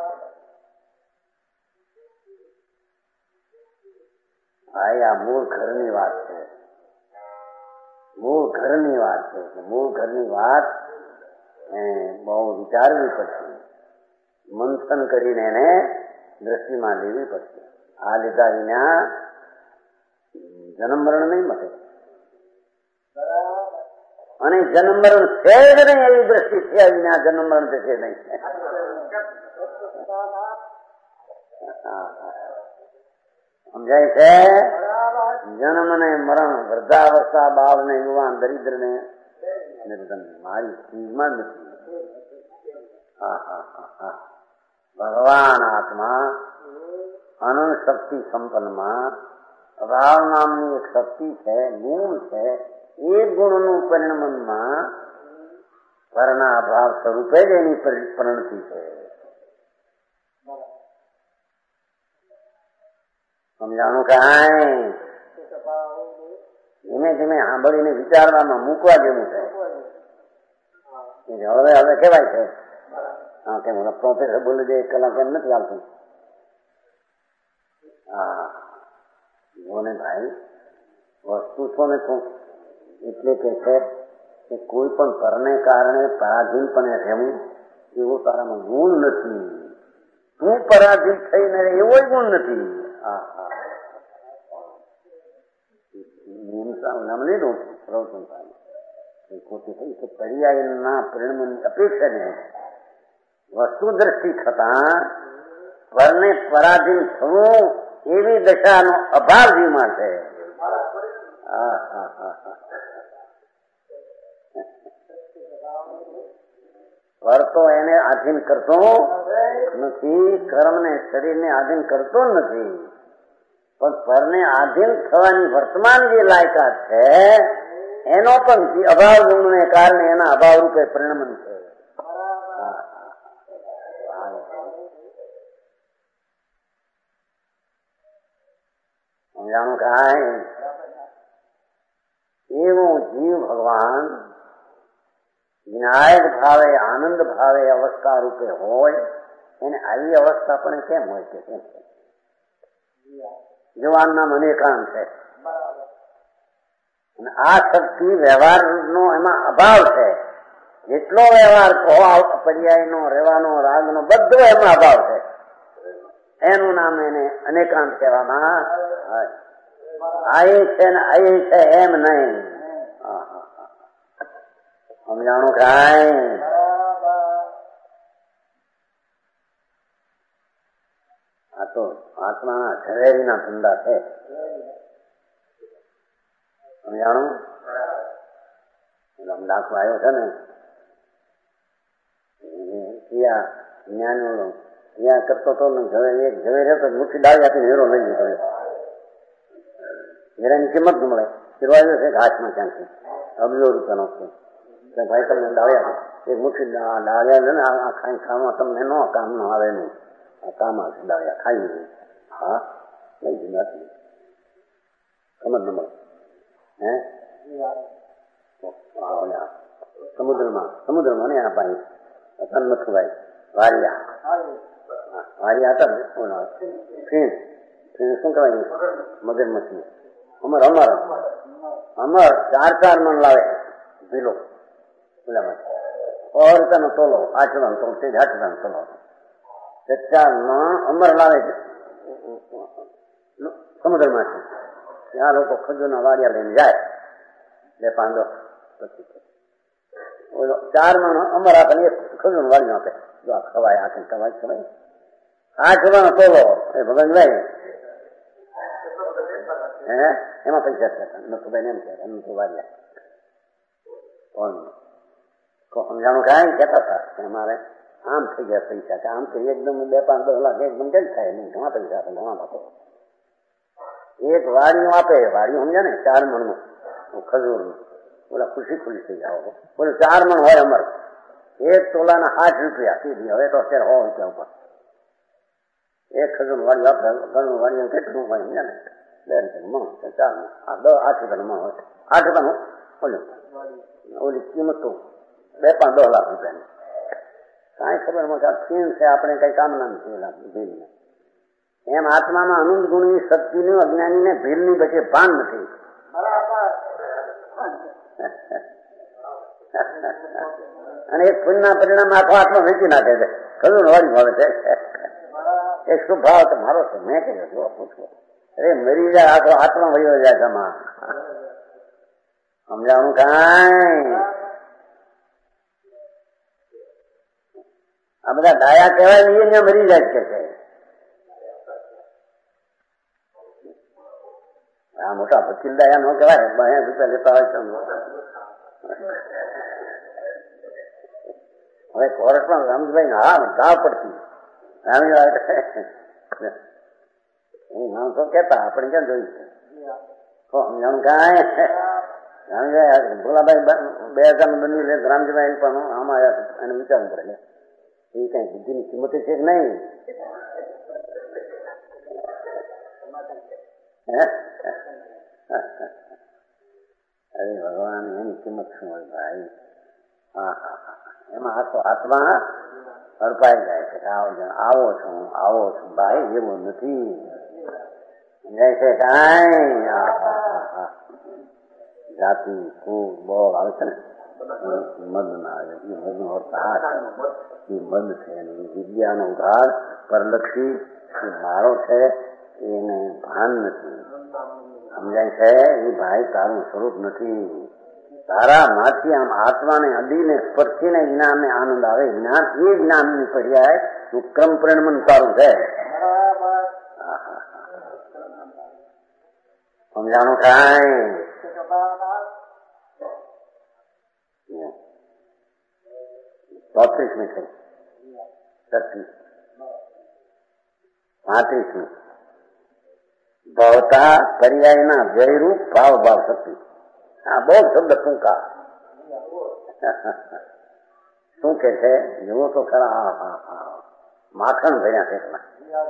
ભાઈ આ મૂળ ઘરની વાત છે. મૂળ ઘરની વાત છે. મૂળ ઘરની વાત એ બહુ વિચારવી પડશે. મંથન કરીને એને દ્રષ્ટિમાં લેવી પડશે. આ લીધા વિના જન્મ મરણ નહીં મળે. અને જન્મ મરણ છે જ નહીં એવી દ્રષ્ટિ છે વિના જન્મ મરણ થશે નહીં. સમજાય છે? જન્મ ને મરણ, વૃદ્ધાવસ્થા, બાળ ને યુવાન, દરિદ્ર ને નિર્ધન મારી ચીજમાં નથી. હા હા હા હા ભગવાન આત્મા અનંત શક્તિ સંપન્નમાં અભાવ નામની એક શક્તિ છે, ગુણ છે. એ ગુણનું પરિણમનમાં પરના અભાવ સ્વરૂપે જ એની પરિણતિ છે. સમજાણું કાંઈ? ધીમે ધીમે સાંભળીને વિચારવામાં મૂકવા જેવું છે. હવે હવે કેવાય છે હા કેમ પ્રોફેસર બોલે છે એક કલાક એમ નથી આવતું. હા જોને ભાઈ વસ્તુ છો ને તું એટલે કે છે કે કોઈ પણ પરને કારણે પરાધીનપણે રહેવું એવો તારામાં ગુણ નથી. તું પરાધીન થઈને એવો ગુણ નથી. હા હા નામ નહીં દઉં પ્રવચન ખોટી થઈ કે પર્યાયના પરિણમની અપેક્ષા નહીં. વસ્તુ દ્રષ્ટિ થતા પરને પરાધીન થવું એવી દશાનો અભાવ જીવમાં છે. હા હા હા હા પર તો એને આધીન કરતો નથી, કર્મને શરીરને આધીન કરતો નથી. પણ પરને આધીન થવાની વર્તમાન જે લાયકાત છે એનો પણ અભાવ ગુણને કારણે એના અભાવ રૂપે પરિણમન છે. સમજાણું કાંઈ? એવું જીવ ભગવાન વિનાયક ભાવે આનંદ ભાવે અવસ્થા રૂપે હોય એને આવી અવસ્થા પણ કેમ હોય છે? જવાનના મને કામ છે અને આ શક્તિ વ્યવહારનો એમાં અભાવ છે. જેટલો વ્યવહાર કહો પર્યાયનો, રહેવાનો, રાગનો બધો એમાં અભાવ છે. એનું નામ એને અનેકાંત કહેવામાં આયે છે ને આયે છે એમ નહીં. સમજાણું કાંઈ? આ તો આત્માના ઝવેરીના ધંધા છે. સમજાણું? દાખલો આવ્યો છે ને ત્યાં જ્ઞાનીઓ ત્યાં કરતો તો એક ઝવેરી હતો, મુઠ્ઠી ડાળી આપીને હેરો લઈ ગયો. હેરાની કિંમત ન મળે, ફેરવાયો છે ઘાસમાં ક્યાંથી અબજો રૂપિયાનો છે. ભાઈ તમને ડાળી આપે, એક મુઠ્ઠી ડાળિયા છે ને આ ખાઈ ખાવા તમને ન કામ ન આવે નહીં, આ કામ આવશે ડાળિયા ખાઈ લીધું. હા લઈ દીધું, સમજ ન મળે. હે સમુદ્રમાં સમુદ્રમાં ને આ ભાઈ તન્મથુભાઈ વારિયા વારિયા હતા ને ફીણ ફીણ શું કહેવાય મગરમચ્છી અમર અમર અમર ચાર ચાર મણ લાવે ભીલો પેલામાં સો રૂપિયાનો તોલો આઠ રૂપિયાનો તોલો તે આઠ રૂપિયાનો તોલો ચાર મણ અમર લાવે છે સમુદ્રમાંથી. ત્યાં લોકો ખજૂરના વાડિયા લઈને જાય બે પાંદો પછી ચાર મણ અમર આપે ખજૂર વાળી આપે. જો આ ખવાય આખે ખવાય ખવાય આઠ રૂપિયાનો તોલો એ ભગવાન ભાઈ હે એમાં પૈસા છે. નથુભાઈ એમ છે નથુ વાડિયા કોણ સમજાણું કાંઈ કહેતા હતા કે અમારે આમ થઈ ગયા પૈસા કે આમ થઈ એકદમ બે પાંચ દસ લાખ એકદમ કેમ થાય નહીં ઘણા પૈસા આપે ઘણા લોકો. એક વાડીનું આપે વાડીયું સમજ્યા ને ચાર મણનું ખજૂરનું બોલા ખુશી ખુશી થઈ જાઓ બોલે ચાર મણ હોય અમર એક તોલાના આઠ રૂપિયા સીધી હવે તો અત્યારે હો રૂપિયા ઉપર એક ખજૂર વાળી આપણે ઘણું વાળી કેટલું હોય ને બે રૂપિયાનું મણ ચાર આ દસ આઠ રૂપિયાનું મણ હોય આઠ રૂપિયાનું ઓલું ઓલી કિંમત તો બે પાંચ દસ લાખ રૂપિયાની કાંઈ ખબર મળે ફીણ છે આપણે કઈ કામના નથી ભીલને એમ આત્મામાં અનંત ગુણની શક્તિનું અજ્ઞાનીને ભીલની વચ્ચે ભાન નથી. અને એક પુણ્યના પરિણામ આખો આત્મા વેચી નાખે છે ખરું વાળી ભાવે છે એક શુભ ભાવ તો મારો છે મેં કહ્યું જો પૂછવું અરે મરી જાય આખો આત્મા વયો જાય તમા સમજાવવાનું કાંઈ આ બધા ડાયા કહેવાય ને એને મરી જાય કે છે આ મોટા વકીલ ડાયા નો કહેવાય બહે રૂપિયા લેતા હોય તો હવે કોર્ટમાં રામજીભાઈ હા ધાવ પડતી રામજીભાઈ માણસો કેતા આપણે ક્યાં જોયું છે સમજાણું કાંઈ રામજીભાઈ ભોલાભાઈ બે હજાર નું બન્યું એટલે રામજીભાઈ પણ આમાં એને વિચારવું પડે એ કઈ બુદ્ધિની કિંમત છે કે નહીં અરે ભગવાન એની કિંમત શું હોય ભાઈ હા હા હા એમાં આખો આત્મા અર્પાઈ જાય છે આવો આવો છું આવો છું ભાઈ એવું નથી જાય છે કાંઈ જાતિ ફૂગ બોલ આવે છે ને મદ ના આવે એ મદ નો અર્થ આ છે એ મદ છે વિદ્યાનો ઉધાર પરલક્ષી એ મારો છે એને ભાન નથી સમજાય છે એ ભાઈ તારું સ્વરૂપ નથી તારા માંથી આમ આત્માને અડીને સ્પર્શીને જ્ઞાનને આનંદ આવે જ્ઞાન એ જ્ઞાનની પર્યાય નું ક્રમ પરિણમન તારું છે સમજાણું કાંઈ ચોત્રીસમી છે છત્રીસ પાંત્રીસમી ભવતા પર્યાયના વ્યયરૂપ ભાવ ભાવ શક્તિ આ બહુ શબ્દ ટૂંકા શું કે છે જુઓ તો ખરા હા હા હા માખણ ભર્યા કેટલા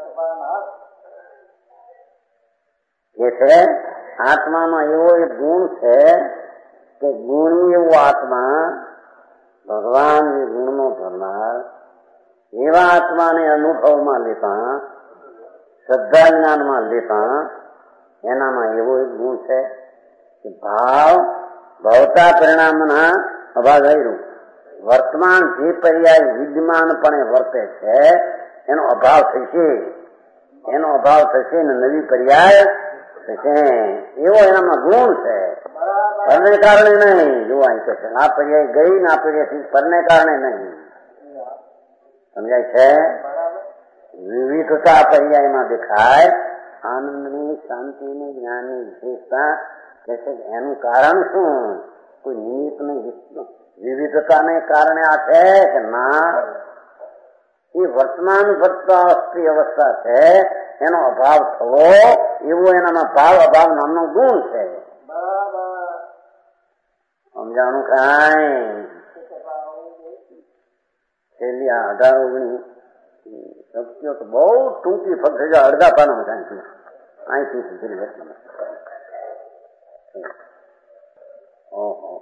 એ છે આત્મામાં એવો એક ગુણ છે કે ગુણી એવો આત્મા ભગવાન જે ગુણનો ભરનાર એવા આત્માને અનુભવમાં લેતા શ્રદ્ધા જ્ઞાનમાં લેતા એનામાં એવો એક ગુણ છે કે ભાવ ભવતા પરિણામના અભાવ રહ્યું વર્તમાન જે પર્યાય વિદ્યમાનપણે વર્તે છે એનો અભાવ થશે એનો અભાવ થશે ને નવી પર્યાય થશે એવો એનામાં ગુણ છે પરને કારણે નહીં જોવાય કે આ પર્યાય ગઈ ને આ પર્યાય પરને કારણે નહીં સમજાય છે વિવિધતા પર્યાયમાં દેખાય આનંદની શાંતિની જ્ઞાનની વિશેષતા કે છે એનું કારણ શું કોઈ નિમિત્ત નહીં વિવિધતાને કારણે આ છે કે ના એ વર્તમાન ભક્તિ અવસ્થા છે એનો અભાવ થવો એવો એનામાં ભાવ અભાવ નામનો ગુણ છે સમજાણું કાંઈ છેલ્લી આ અઢાર ઓગણીસ શક્તિઓ તો બહુ ટૂંકી ફક્ત અડધા પાનામાં કાંઈ અહીંથી સુધી ઓહો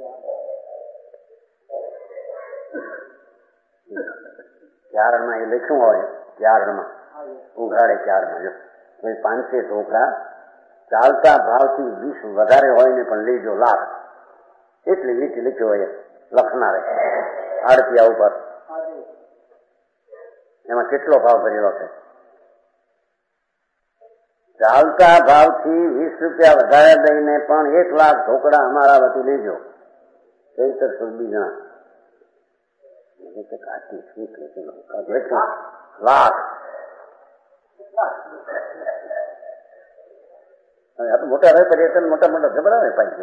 ચારણમાં એ લખ્યું હોય ચારણમાં ઉઘાડે ચારમાં જો કોઈ પાંચે છોકરા ચાલતા ભાવથી વીસ વધારે હોય ને પણ લેજો લાખ એટલી વીટી લખ્યો હોય લખનારે આડતિયા ઉપર એમાં કેટલો ભાવ ભરેલો છે ચાલતા ભાવથી વીસ રૂપિયા વધારે દઈને પણ એક લાખ ઢોકળા અમારા વતી લેજો ચૈતર સુરબી જણા લાખ મોટા રહે પર્યટન મોટા મોટા જબરા પાછી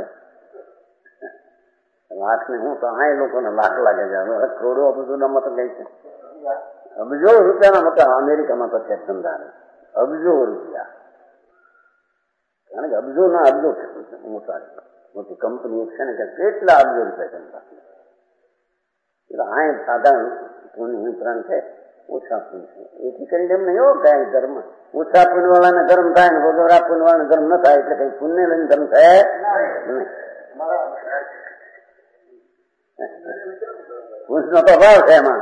લાખ ને હું તો આ લોકોને લાખ લાગે છે કરોડો અબજો ના મત કઈ છે અબજો રૂપિયાના મત અમેરિકામાં તો છે ધંધા અબજો રૂપિયા કારણ કે અબજો ના અબજો મોટા મોટી કંપનીઓ છે ને કે કેટલા અબજો રૂપિયા ચલતા એટલે આ સાધારણ ત્રણ છે ઓછા પુણ્ય છે. એથી કરીને એમ નહીં હો કઈ ધર્મ ઓછા પુણ્ય વાળાને ધર્મ થાય ને વધારે પુણ્ય વાળાને ધર્મ ન થાય એટલે કઈ પુણ્ય લઈને ધર્મ થાય નહીં. પુરુષનો તો ભાવ છે એમાં.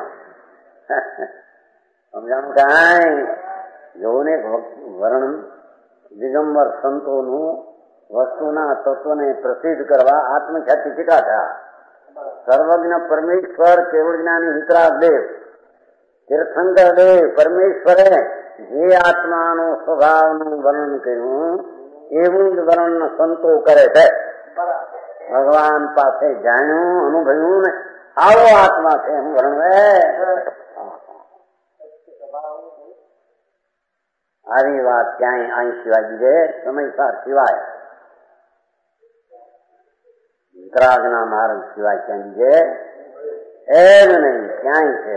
સમજાણું કાંઈ જોવું ને વર્ણન દિગંબર સંતોનું વસ્તુના તત્વને પ્રસિદ્ધ કરવા આત્મખ્યાતિ શીખાતા સર્વજ્ઞ પરમેશ્વર કેવળ જ્ઞાની વિતરાગ દેવ તીર્થંકર દેવ પરમેશ્વરે જે આત્માનું સ્વભાવનું વર્ણન કર્યું એવું જ વર્ણન સંતો કરે છે. ભગવાન પાસે જાણ્યું અનુભવ્યું ને આવો આત્મા છે એમ વર્ણવે. આવી વાત ક્યાંય અહીં સિવાય બીજે સમયસાર સિવાય વિતરાગના માર્ગ સિવાય ક્યાં બીજે એમ નહીં ક્યાંય છે.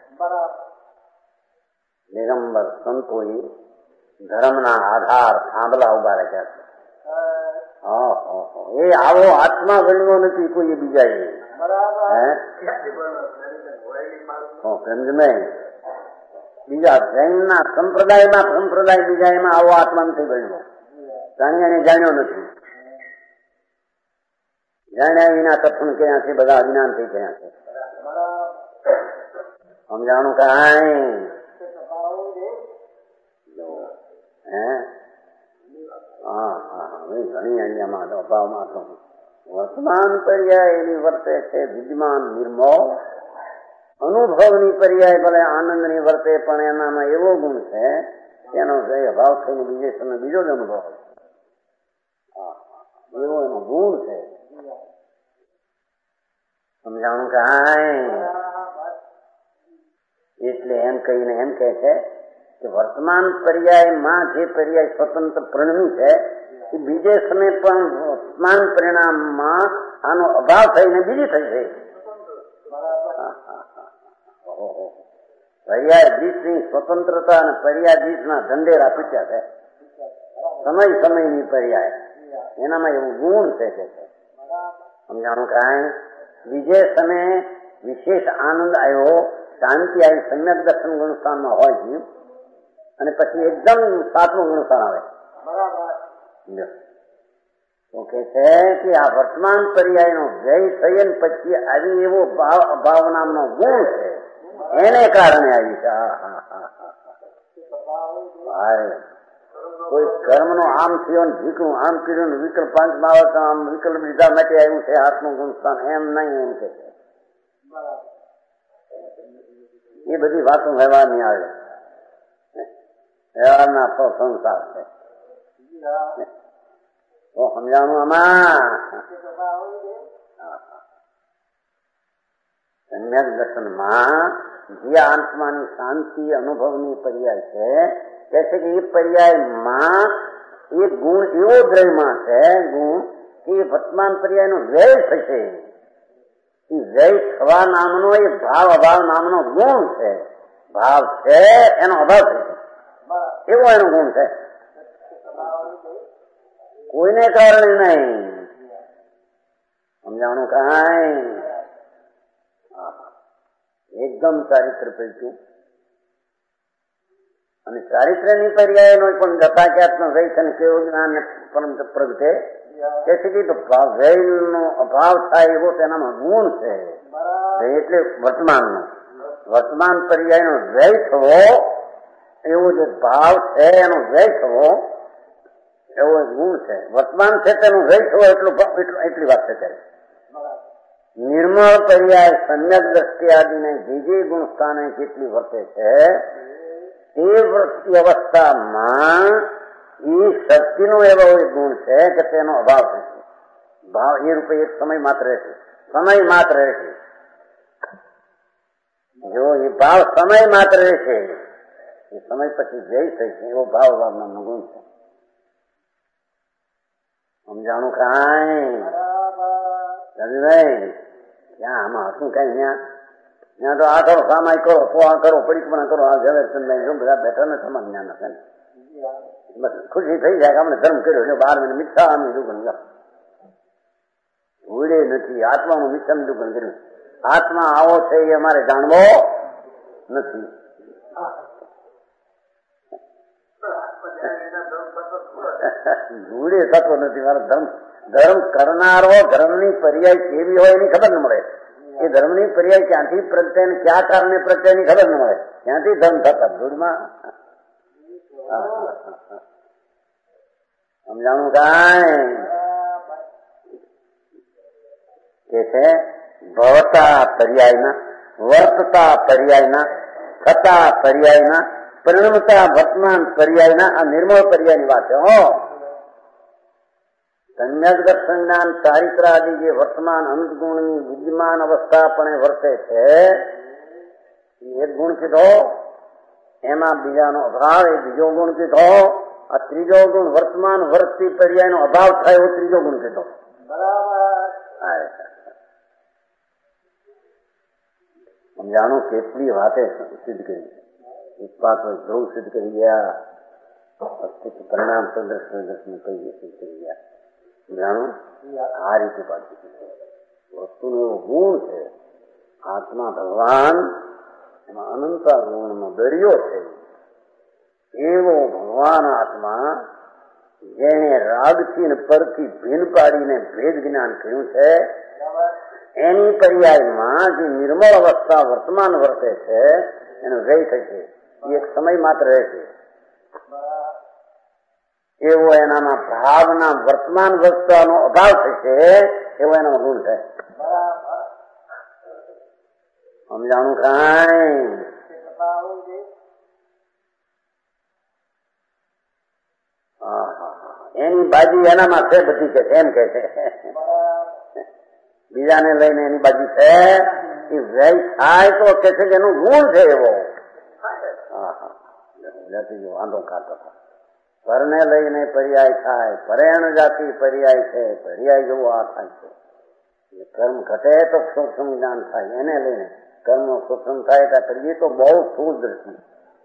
દિગંબર સંતોએ ધર્મના આધાર થાંભલા ઉભા રાખ્યા છે. એ આવો આત્મા ગણ્યો નથી કોઈ બીજા બીજા જૈનના સંપ્રદાયમાં સંપ્રદાય બીજા એમાં આવો આત્મા નથી ગણ્યો. જાણી એને જાણ્યો નથી. જાણ્યા વિના તત્વ ક્યાં છે બધા અજ્ઞાન થઈ ગયા છે. સમજાણું કાંઈ હે હા હા ઘણી અહીંયામાં તો અભાવમાં તો વર્તમાન પર્યાય એની વર્તે છે વિદ્યમાન નિર્મોહ. અનુભવની પર્યાય ભલે આનંદની વર્તે પણ એનામાં એવો ગુણ છે એનો જે અભાવ થઈને બીજે સમય બીજો જ અનુભવ એવો એનો ગુણ છે. સમજાણું કાંઈ એટલે એમ કહીને એમ કહે છે કે વર્તમાન પર્યાયમાં જે પર્યાય સ્વતંત્ર પ્રણમી છે એ બીજે સમય પણ વર્તમાન પરિણામમાં આનો અભાવ થઈને બીજી થઈ છે. પર્યાયદીશની સ્વતંત્રતા અને પર્યાયદીશના ઢંઢેરા પીટ્યા છે. સમય સમયની પર્યાય એનામાં એવું ગુણ છે કે સમજાણું કાંઈ બીજે સમયે વિશેષ આનંદ આવ્યો શાંતિ આવી સમ્યક દર્શન ગુણસ્થાનમાં હોય છે અને પછી એકદમ સાતમું ગુણસ્થાન આવે તો કે છે કે આ વર્તમાન પર્યાયનો વ્યય થયે ને પછી આવી એવો ભાવ અભાવ નામનો ગુણ છે એને કારણે આવી છે. કોઈ કર્મનો આમ થયો ને વિકલ્પ આમ કર્યું ને વિકલ્પ પાંચ માવત આમ વિકલ્પ લીધા માટે આવ્યું છે આત્મનું ગુણસ્થાન એમ નહીં એમ કે છે. એ બધી વાતો વ્યવહારની આવે વ્યવહારના તો સંસાર છે. તો સમજાણું આમાં સમ્યક દર્શનમાં જે આત્માની શાંતિ અનુભવની પર્યાય છે કે છે કે એ પર્યાયમાં એ ગુણ એવો દ્રવ્યમાં છે ગુણ કે વર્તમાન પર્યાયનો વ્યય થશે. એ વ્યય થવા નામનો એ ભાવ અભાવ નામનો ગુણ છે. ભાવ છે એનો અભાવ થશે એવો એનો ગુણ છે. કોઈને કારણે નહીં. સમજાણું કાંઈ એકદમ ચારિત્ર પેલું અને ચારિત્રની પર્યાયનો પણ ગતાખ્યાતનો વ્યય છે ને કેવું જ્ઞાન પરમ પ્રગટે કે છે કે વ્યયનો અભાવ થાય એવો તેનામાં ગુણ છે. એટલે વર્તમાનનો વર્તમાન પર્યાયનો વ્યય થવો એવો જે ભાવ છે એનો વ્યય થવો એવો ગુણ છે. વર્તમાન છે તેનું વ્યય થવો એટલું એટલી વાત છે. નિર્મળ પર્યાય સમ્યક દ્રષ્ટિ આદિને જે જે ગુણ સ્થાને જેટલી વર્તે છે તે વૃત્તિ અવસ્થામાં એ શક્તિનો એવો ગુણ છે કે તેનો અભાવ થશે. ભાવ એ રૂપે એક સમય માત્ર રહેશે. સમય માત્ર રહેશે. જો એ ભાવ સમય માત્ર રહેશે એ સમય પછી જય થશે એવો ભાવ ભાવનાનો ગુણ છે. સમજાણું કાંઈ નહીં. ત્યાં આમાં હતું કઈ ત્યાં ત્યાં તો આ કરો સામાય કરો તો આ કરો પરીક્ષણ કરો આ ઝવેરચંદ જો બધા બેઠા ને તમારે જ્ઞાન હશે ને બસ ખુશી થઈ જાય કે આપણે ધર્મ કર્યો એટલે બાર મહિને મિથ્યા દુકાન ઉડે નથી. આત્માનું મિથ્યાનું દુકાન કર્યું. આત્મા આવો છે એ અમારે જાણવો નથી. ધૂળે થતો નથી. મારો ધર્મ ધર્મ કરનારો ધર્મની પર્યાય કેવી હોય એની ખબર ન મળે. એ ધર્મની પર્યાય ક્યાંથી પ્રગટે ને ક્યાં કારણે પ્રગટે એની ખબર ન મળે. ક્યાંથી ધર્મ થતા ધૂળમાં સમજાણું કાંઈ કે છે ભવતા પર્યાયના, વર્તતા પર્યાયના, થતા પર્યાયના, પરિણમતા વર્તમાન પર્યાયના આ નિર્મળ પર્યાયની વાત છે. હો સમ્યક દર્શન જ્ઞાન ચારિત્ર આદિ જે વર્તમાન અંતગુણની વિદ્યમાન અવસ્થા પણ વર્તે છે એક ગુણ કીધો, એમાં બીજાનો અભાવ એ બીજો ગુણ કીધો, આ ત્રીજો ગુણ વર્તમાન વર્તતી પર્યાયનો અભાવ થાય એવો ત્રીજો ગુણ કીધો. સમજાણું કેટલી વાતે સિદ્ધ કરી, ઉત્પાદ ધ્રુવ સિદ્ધ કરી ગયા, અસ્તિત્વ પરિણામ પ્રદર્શન દર્શન કહીએ સિદ્ધ કરી ગયા. સમજાણું આ રીતે પાછું વસ્તુનો એવો ગુણ છે. આત્મા ભગવાન એમાં અનંતા ગુણનો દરિયો છે. એવો ભગવાન આત્મા જેને રાગથી ને પરથી ભીન પાડીને ભેદ જ્ઞાન કર્યું છે, એની પર્યાયમાં જે નિર્મળ અવસ્થા વર્તમાન વર્તે છે એનો વ્યય થશે. એક સમય માત્ર રહેશે. એવો એનામાં ભાવના વર્તમાન અવસ્થાનો અભાવ થશે એવો એનો ગુણ છે. સમજાણું કાંઈ એની બાજુ એનામાં છે બધી કે એમ કે છે. બીજાને લઈને એની બાજુ છે એ વ્યય થાય તો કે છે કે એનું ગુણ છે એવો. વાંધો કાઢતો પરને લઈને પર્યાય થાય, પરેણ જાતિ પર્યાય છે, પર્યાય જેવો આ થાય છે. કર્મ ઘટે તો સૂક્ષ્મ જ્ઞાન થાય, એને લઈને કર્મ સૂક્ષ્મ થાય ત્યાં કરીએ તો બહુ સ્થૂળ દ્રષ્ટિ.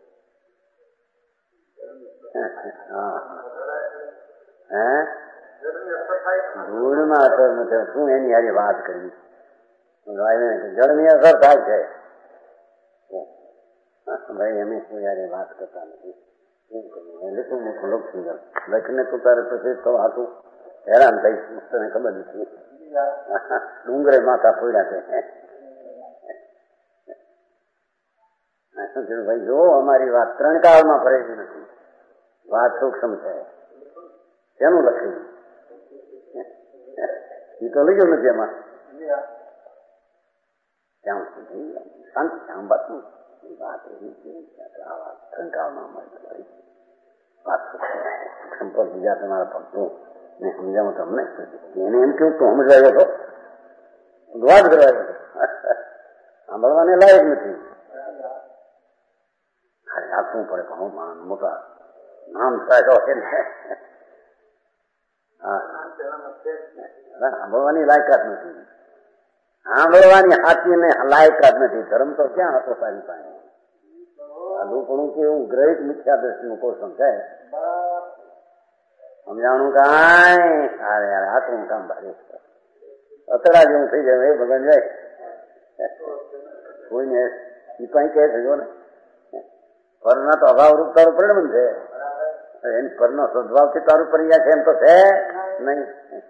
હે ધૂળમાં અસર નથી. શું એની હારી વાત કરવી? જળની અસર થાય છે ભાઈ, અમે શું યારે વાત કરતા નથી. લીધું મોટું લોક સુંદર લખીને તું તારે પછી તો હાથું હેરાન થઈશ. તને ખબર નથી ડુંગરે માથા ફોડ્યા છે. શું થયું ભાઈ? જો અમારી વાત ત્રણ કાળમાં ફરેલી નથી. વાત સૂક્ષ્મ છે. શેનું લખ્યું એ તો લઈ ગયું નથી એમાં. ત્યાં સુધી શાંતિ સાંભળતું વાત એવી છે. ત્રણ કાળમાં અમારી વાત સૂક્ષ્મ પર બીજા તમારા ભક્તો ને સમજાવું તમને એને એમ કેવું તો સમજાયો હતો વાત કરાયો સાંભળવાને લાયક નથી. અરે આપવું પડે ઘણું માણસ મોટા નામ સાહેબ છે ને સાંભળવાની લાયકાત નથી. સાંભળવાની હાથી ને લાયકાત નથી. ધર્મ તો ક્યાં હતો સારી પાસે? સાદુપણું કે એવું ગ્રહિત મિથ્યા દ્રષ્ટિનું પોષણ છે. સમજાણું કાંઈ અરે યાર હાથનું કામ ભારે અતડા જેવું થઈ જાય. એ ભગવાન જાય કોઈને એ કઈ કહે છે જો ને પરના તો અભાવ રૂપ તારું પરિણમ છે. એની પરનો સદભાવથી તારું પર્યા છે એમ તો છે નહીં.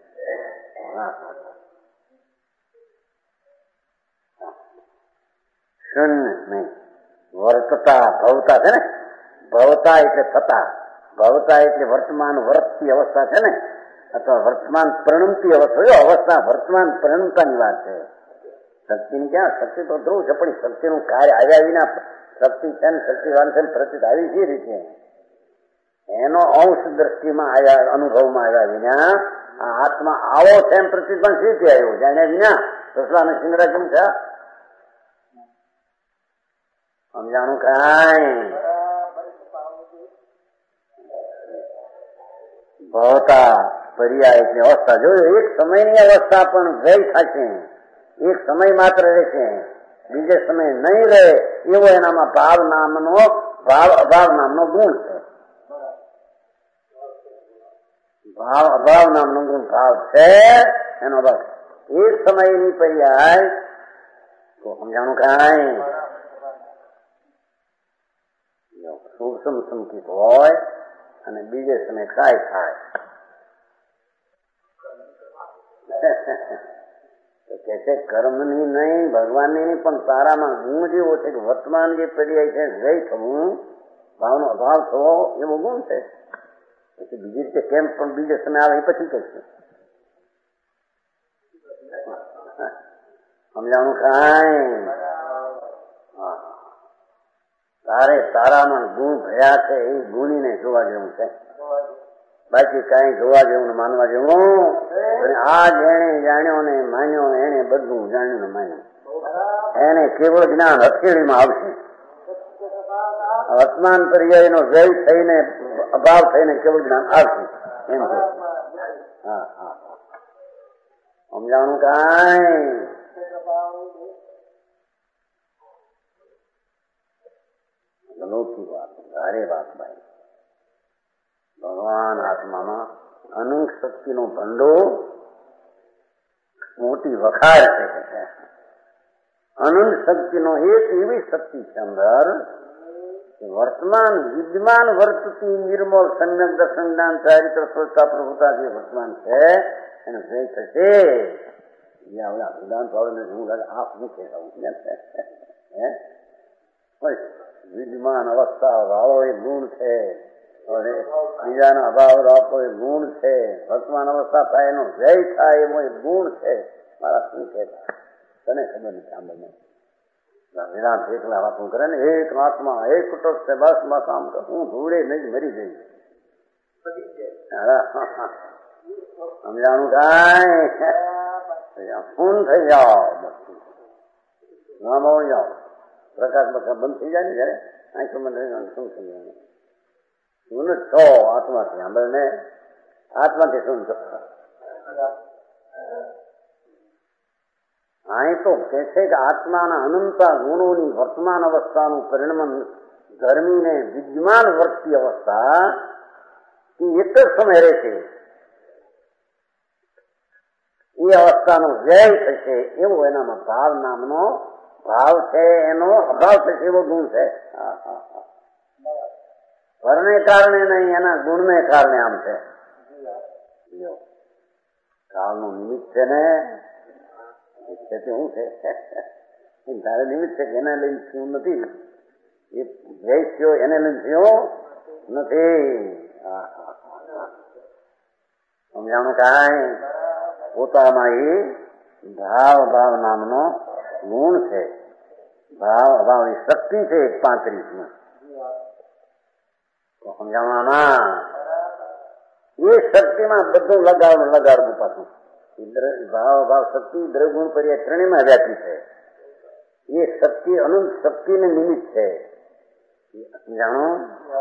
શૂન્ય નહીં. વર્તતા ભવતા છે ને, ભવતા એટલે થતા, ભવતા એટલે વર્તમાન વર્તતી અવસ્થા છે ને, અથવા વર્તમાન પરિણમતી અવસ્થા. અવસ્થા વર્તમાન પરિણમતાની વાત છે. શક્તિની ક્યાં? શક્તિ તો ધ્રુવ છે પણ શક્તિનું કાર્ય આવ્યા વિના શક્તિ છે ને શક્તિવાન છે પ્રતિત આવી છે રીતે એનો અંશ દ્રષ્ટિમાં આવ્યા અનુભવમાં આવ્યા વિના આ આત્મા આવો છે એમ પ્રતિભાન શીખી આવ્યો. જાણ્યા વિના સસલા અને સિંગરા કેમ છે? સમજાણું કાંઈ? ભવતા પર્યાય એટલે અવસ્થા જોયું. એક સમયની અવસ્થા પણ વ્યય થશે, એક સમય માત્ર રહેશે, બીજે સમય નહીં રહે એવો એનામાં ભાવ નામનો ભાવ અભાવ નામનો ગુણ છે. ભાવ અભાવ નામનો ગુણ ભાવ છે એનો ભાવ એક સમયની પર્યાય તો સમજાણું કાંઈ? સૂક્ષ્મ સંકિત હોય અને બીજે સમય કાંઈ થાય કે છે કર્મની નહીં, ભગવાનની નહીં, પણ તારામાં ગુણ જેવો છે કે વર્તમાન જે પર્યાય છે જય થવું, ભાવનો અભાવ થવો એવો ગુણ છે. પછી બીજી રીતે કેમ પણ બીજે સમય આવે એ પછી કહીશું. સમજાણું કાંઈ? તારે તારામાં ગુણ ભયા છે એ ગુણીને જોવા જેવું છે, બાકી કઈ જોવા જેવું માનવા જેવું. આ જેને જાણ્યો ને માન્યો એને બધું જાણ્યું ને માન્યું, એને કેવળ જ્ઞાન હથેળીમાં આવશે. વર્તમાન પર્યાય નો જય થઈને અભાવ થઈને કેવળ જ્ઞાન આવશે એમ છે. હા હા સમજાવવાનું કાંઈ? અનોખી વાત, ભારે વાત ભાઈ. ભગવાન આત્મામાં અનંત શક્તિનો ભંડો મોટી વખાર છે. અનંત શક્તિનો એક એવી શક્તિ છે અંદર વર્તમાન વિદ્યમાન વર્તતી નિર્મળ સમ્યક દર્શન જ્ઞાન ચારિત્ર સ્વચ્છતા પ્રભુતા જે વર્તમાન છે એનો જય થશે. વેદાંત વાળાને શું લાગે આ શું છે? વિદ્યમાન અવસ્થા વાળો એ ગુણ છે, બીજાનો અભાવ રાખવો એ ગુણ છે, વર્તમાન અવસ્થા થાય એનો જય થાય એનો એ ગુણ છે. મારા શું છે તને ખબર નથી. સાંભળને વેદાંત એકલા વાતું કરે ને, એક આત્મા એક કુટુંબ છે, બસ બસ આમ તો હું ધૂળે નહીં મરી જઈ. સમજાણું કાંઈ? ફૂન થઈ જાઓ, નામ જાઓ, પ્રકાશ બકા બંધ થઈ જાય ને જયારે આંખો બંધ શું સમજાવું? શું જ છો આત્માથી. સાંભળને આત્માથી શું છો? અહીં તો કે છે કે આત્માના અનંતા ગુણોની વર્તમાન અવસ્થાનું પરિણમન ધર્મીને વિદ્યમાન વર્તતી અવસ્થા એ એક જ સમય રહેશે. એ અવસ્થાનો જય થશે એવો એનામાં ભાવ નામનો ભાવ છે, એનો અભાવ થશે એવો ગુણ છે. ફરને કારણે નહીં, એના ગુણને કારણે આમ છે. કાળનું નિમિત્ત છે ને છે તે શું છે? તારે નિમિત્ત છે કે એને લઈને થયું નથી, એ જય થયો એને લઈને થયો નથી. સમજાણું કાંઈ? પોતામાં એ ભાવ ભાવ નામનો ગુણ છે, ભાવ અભાવ એ શક્તિ છે એક પાંત્રીસ માં. તો સમજાવવામાં એ શક્તિમાં બધું લગાડવું લગાડવું પાછું. ભાવ ભાવ શક્તિ દ્રવગુણ પર્યાય ત્રણેયમાં વ્યાપી છે. એ શક્તિ અનંત શક્તિને નિમિત્ત છે. જાણો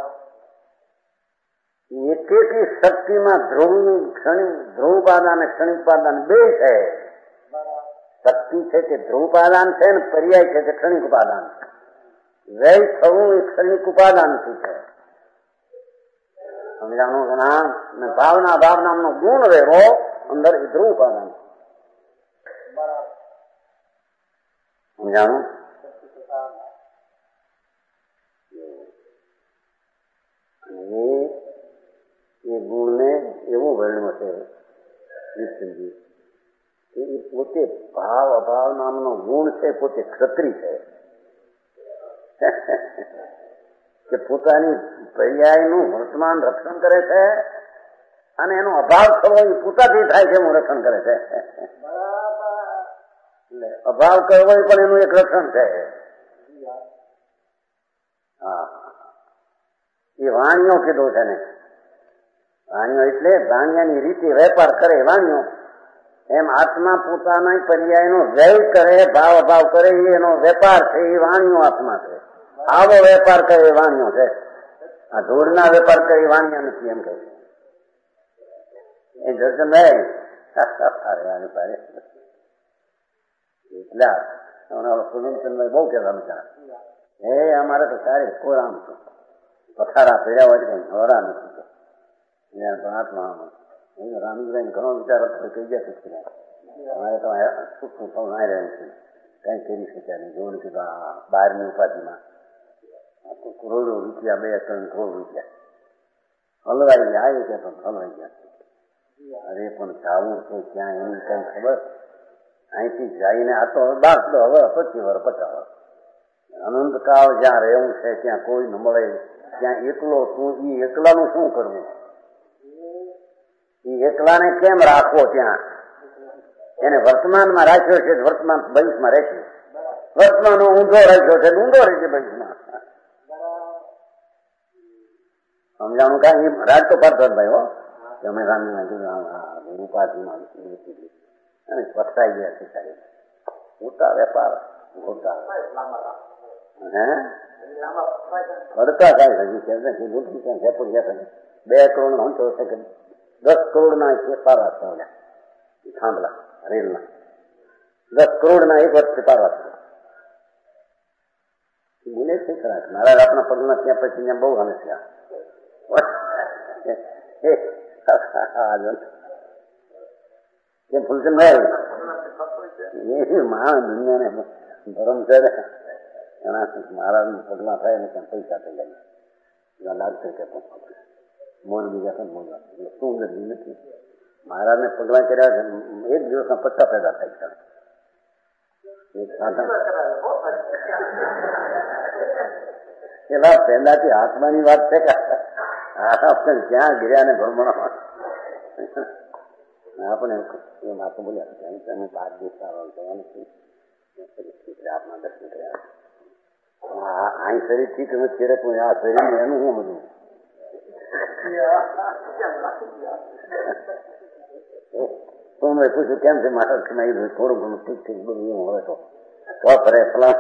એક એક શક્તિમાં ધ્રુવ ક્ષણિક ધ્રુવપાદાન અને ક્ષણિકપાદાન બે છે. શક્તિ છે કે ધ્રુવપાદાન છે ને પર્યાય છે કે ક્ષણિક ઉપાદાન. વ્યય થવું એ ક્ષણિક ઉપાદાનથી છે. સમજાણું ના? ભાવના ભાવ નામનો ગુણ રહેવો અંદર એ ધ્રુવ ઉપાદાન. સમજાણું? એ ગુણને એવું વર્ણ્યો છે વિષ્ણુજી કે એ પોતે ભાવ અભાવ નામનો ગુણ છે, પોતે ક્ષત્રિય છે કે પોતાની પર્યાયનું વર્તમાન રક્ષણ કરે છે અને એનો અભાવ થવો એ પોતાથી થાય છે એનું રક્ષણ કરે છે. એટલે અભાવ કરવો એ પણ એનું એક રક્ષણ છે. હા, એ વાણીઓ કીધું છે ને. વાણીઓ એટલે વાણિયાની રીતે વેપાર કરે વાણીઓ, એમ આત્મા પોતાના પર્યાયનો વ્યય કરે, ભાવ અભાવ કરે એનો વેપાર છે. એ વાણીઓ આત્મા છે. આવો વેપાર કરે એ વાણીઓ છે. આ ધૂળના વેપાર કરે એ વાણિયા નથી એમ કહે છે. એ દર્શનભાઈ એટલા સુનંદનભાઈ બહુ કહેવાનું છે. એ અમારે તો સારી કોરામ છે, પથારા ફેર્યા હોય કઈ હરા નથી. આત્મા રામજીભાઈ ઘણો વિચાર કહી ગયા છે. અમારે તો સુખનું સૌ ના રહ્યું છે, કઈ કરી શક્યા નહીં. જોડું કીધું બહારની ઉપાધિમાં કરોડો રૂપિયા, બે ત્રણ કરોડ રૂપિયા હલવાઈ જાય કે પણ હલવાઈ ગયા. અરે પણ જાવું છે ક્યાં એની કઈ ખબર? અહીંથી જઈને આ તો બાર તો હવે પચીસ વર્ષ પચાસ વર્ષ અનંતકાળ જ્યાં રહેવું છે ત્યાં કોઈ ન મળે, ત્યાં એકલો તું ઈ એકલાનું શું કરવું? ઈ એકલાને કેમ રાખવો? ત્યાં એને વર્તમાનમાં રાખ્યો છે, વર્તમાન ભવિષ્યમાં રહેશે. વર્તમાન ઊંધો રાખ્યો છે, ઊંધો રહેશે ભવિષ્યમાં. સમજાણું કાંઈ રાજ તો પાડતો ભાઈ હો કે અમે રામની ઉપાધિમાં અને પકડાઈ ગયા છે સાહેબ. મોટા વેપાર મોટા હે ફરતા થાય હજી કે બે કરોડ નો હંતો છે કે દસ કરોડ ના પારા થયા થાંભલા રેલના દસ કરોડ ના એક વર્ષ પારા થયા. બોલે છે ખરા મારા આપણા પગના ત્યાં પછી ત્યાં બહુ હાલે છે. ફૂલચંદ ભાઈ માણસ દુનિયાને ધરમ છે એના મહારાજ નું પગલા થાય ને ત્યાં પૈસા થઈ જાય લાગશે કે મોર બીજા પણ મોર શું નથી. મહારાજ ને પગલા કર્યા છે એક દિવસના પચાસ પેદા થાય છે. પેલા પહેલાથી આત્માની વાત છે કે આપણે ક્યાં ગિર્યા ને ભ્રમણમાં આપણે એ માથું બોલ્યા તમે પાંચ દિવસ જવાનું આપના દર્શન કર્યા. અહીં શરીર ઠીક નથી કરે પણ આ શરીર એનું શું બધું તો મેં પૂછ્યું કેમ છે મારા થોડું ઘણું ઠીક ઠીક બધું એવું હોય તો ફરે ફલામ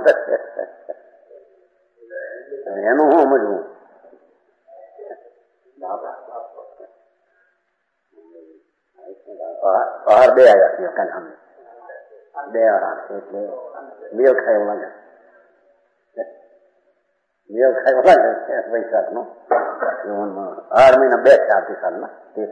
એનું શું સમજવું? બહાર બે આવ્યા કાંઈ બે એટલે મેળ ખાય લાગે મેળ ખાય લાગે વૈશાખ નો આઠ મહિના બે છે આથી સાલના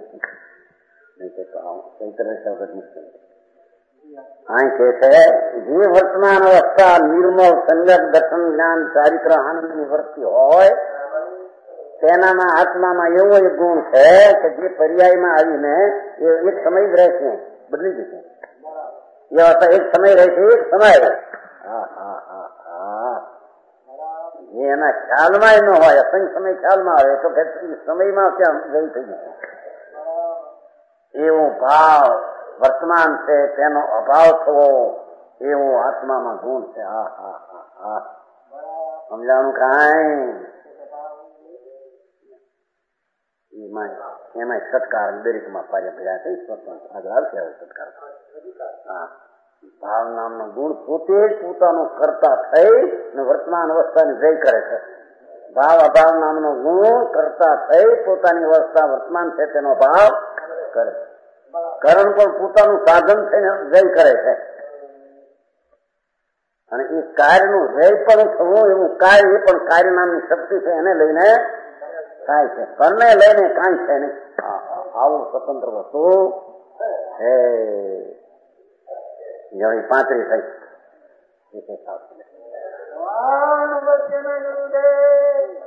મુશ્કેલ. અહીં કે છે જે વર્તમાન અવસ્થા નિર્મળ સંગત દર્શન જ્ઞાન ચારિત્ર આનંદની વર્તી હોય તેનામાં આત્મામાં એવો એક ગુણ છે કે જે પર્યાયમાં આવીને એ એક સમય જ રહેશે, બદલી જશે. એ અવસ્થા એક સમય રહેશે, એક સમય હા હા હા હા જે એના ખ્યાલમાં ન હોય અસંગ સમય ખ્યાલમાં આવે તો સમયમાં ક્યાં ગઈ થઈ જશે. એવો ભાવ વર્તમાન છે તેનો અભાવ થવો એવો આત્મામાં ગુણ છે. હા હા હા હા સમજાવવાનું કાંઈ એમાં સત્કાર દરેકમાં પાર્યા ભર્યા છે. આગળ આવશે હવે સત્કાર. હા ભાવ નામનો ગુણ પોતે જ પોતાનો કરતા થઈ ને વર્તમાન અવસ્થાને જય કરે છે. ભાવ અભાવ નામનો ગુણ કરતા થઈ પોતાની અવસ્થા વર્તમાન છે તેનો ભાવ કરે. કરણ પણ પોતાનું સાધન થઈને જય કરે છે અને એ કાર્યનું જય પણ થવું એવું કાર્ય એ પણ કાર્ય નામની શક્તિ છે એને લઈને થાય છે. કર્ણને લઈને કાંઈ છે નહીં. આવું સ્વતંત્ર વસ્તુ છે. જવી પાંત્રીસ થઈ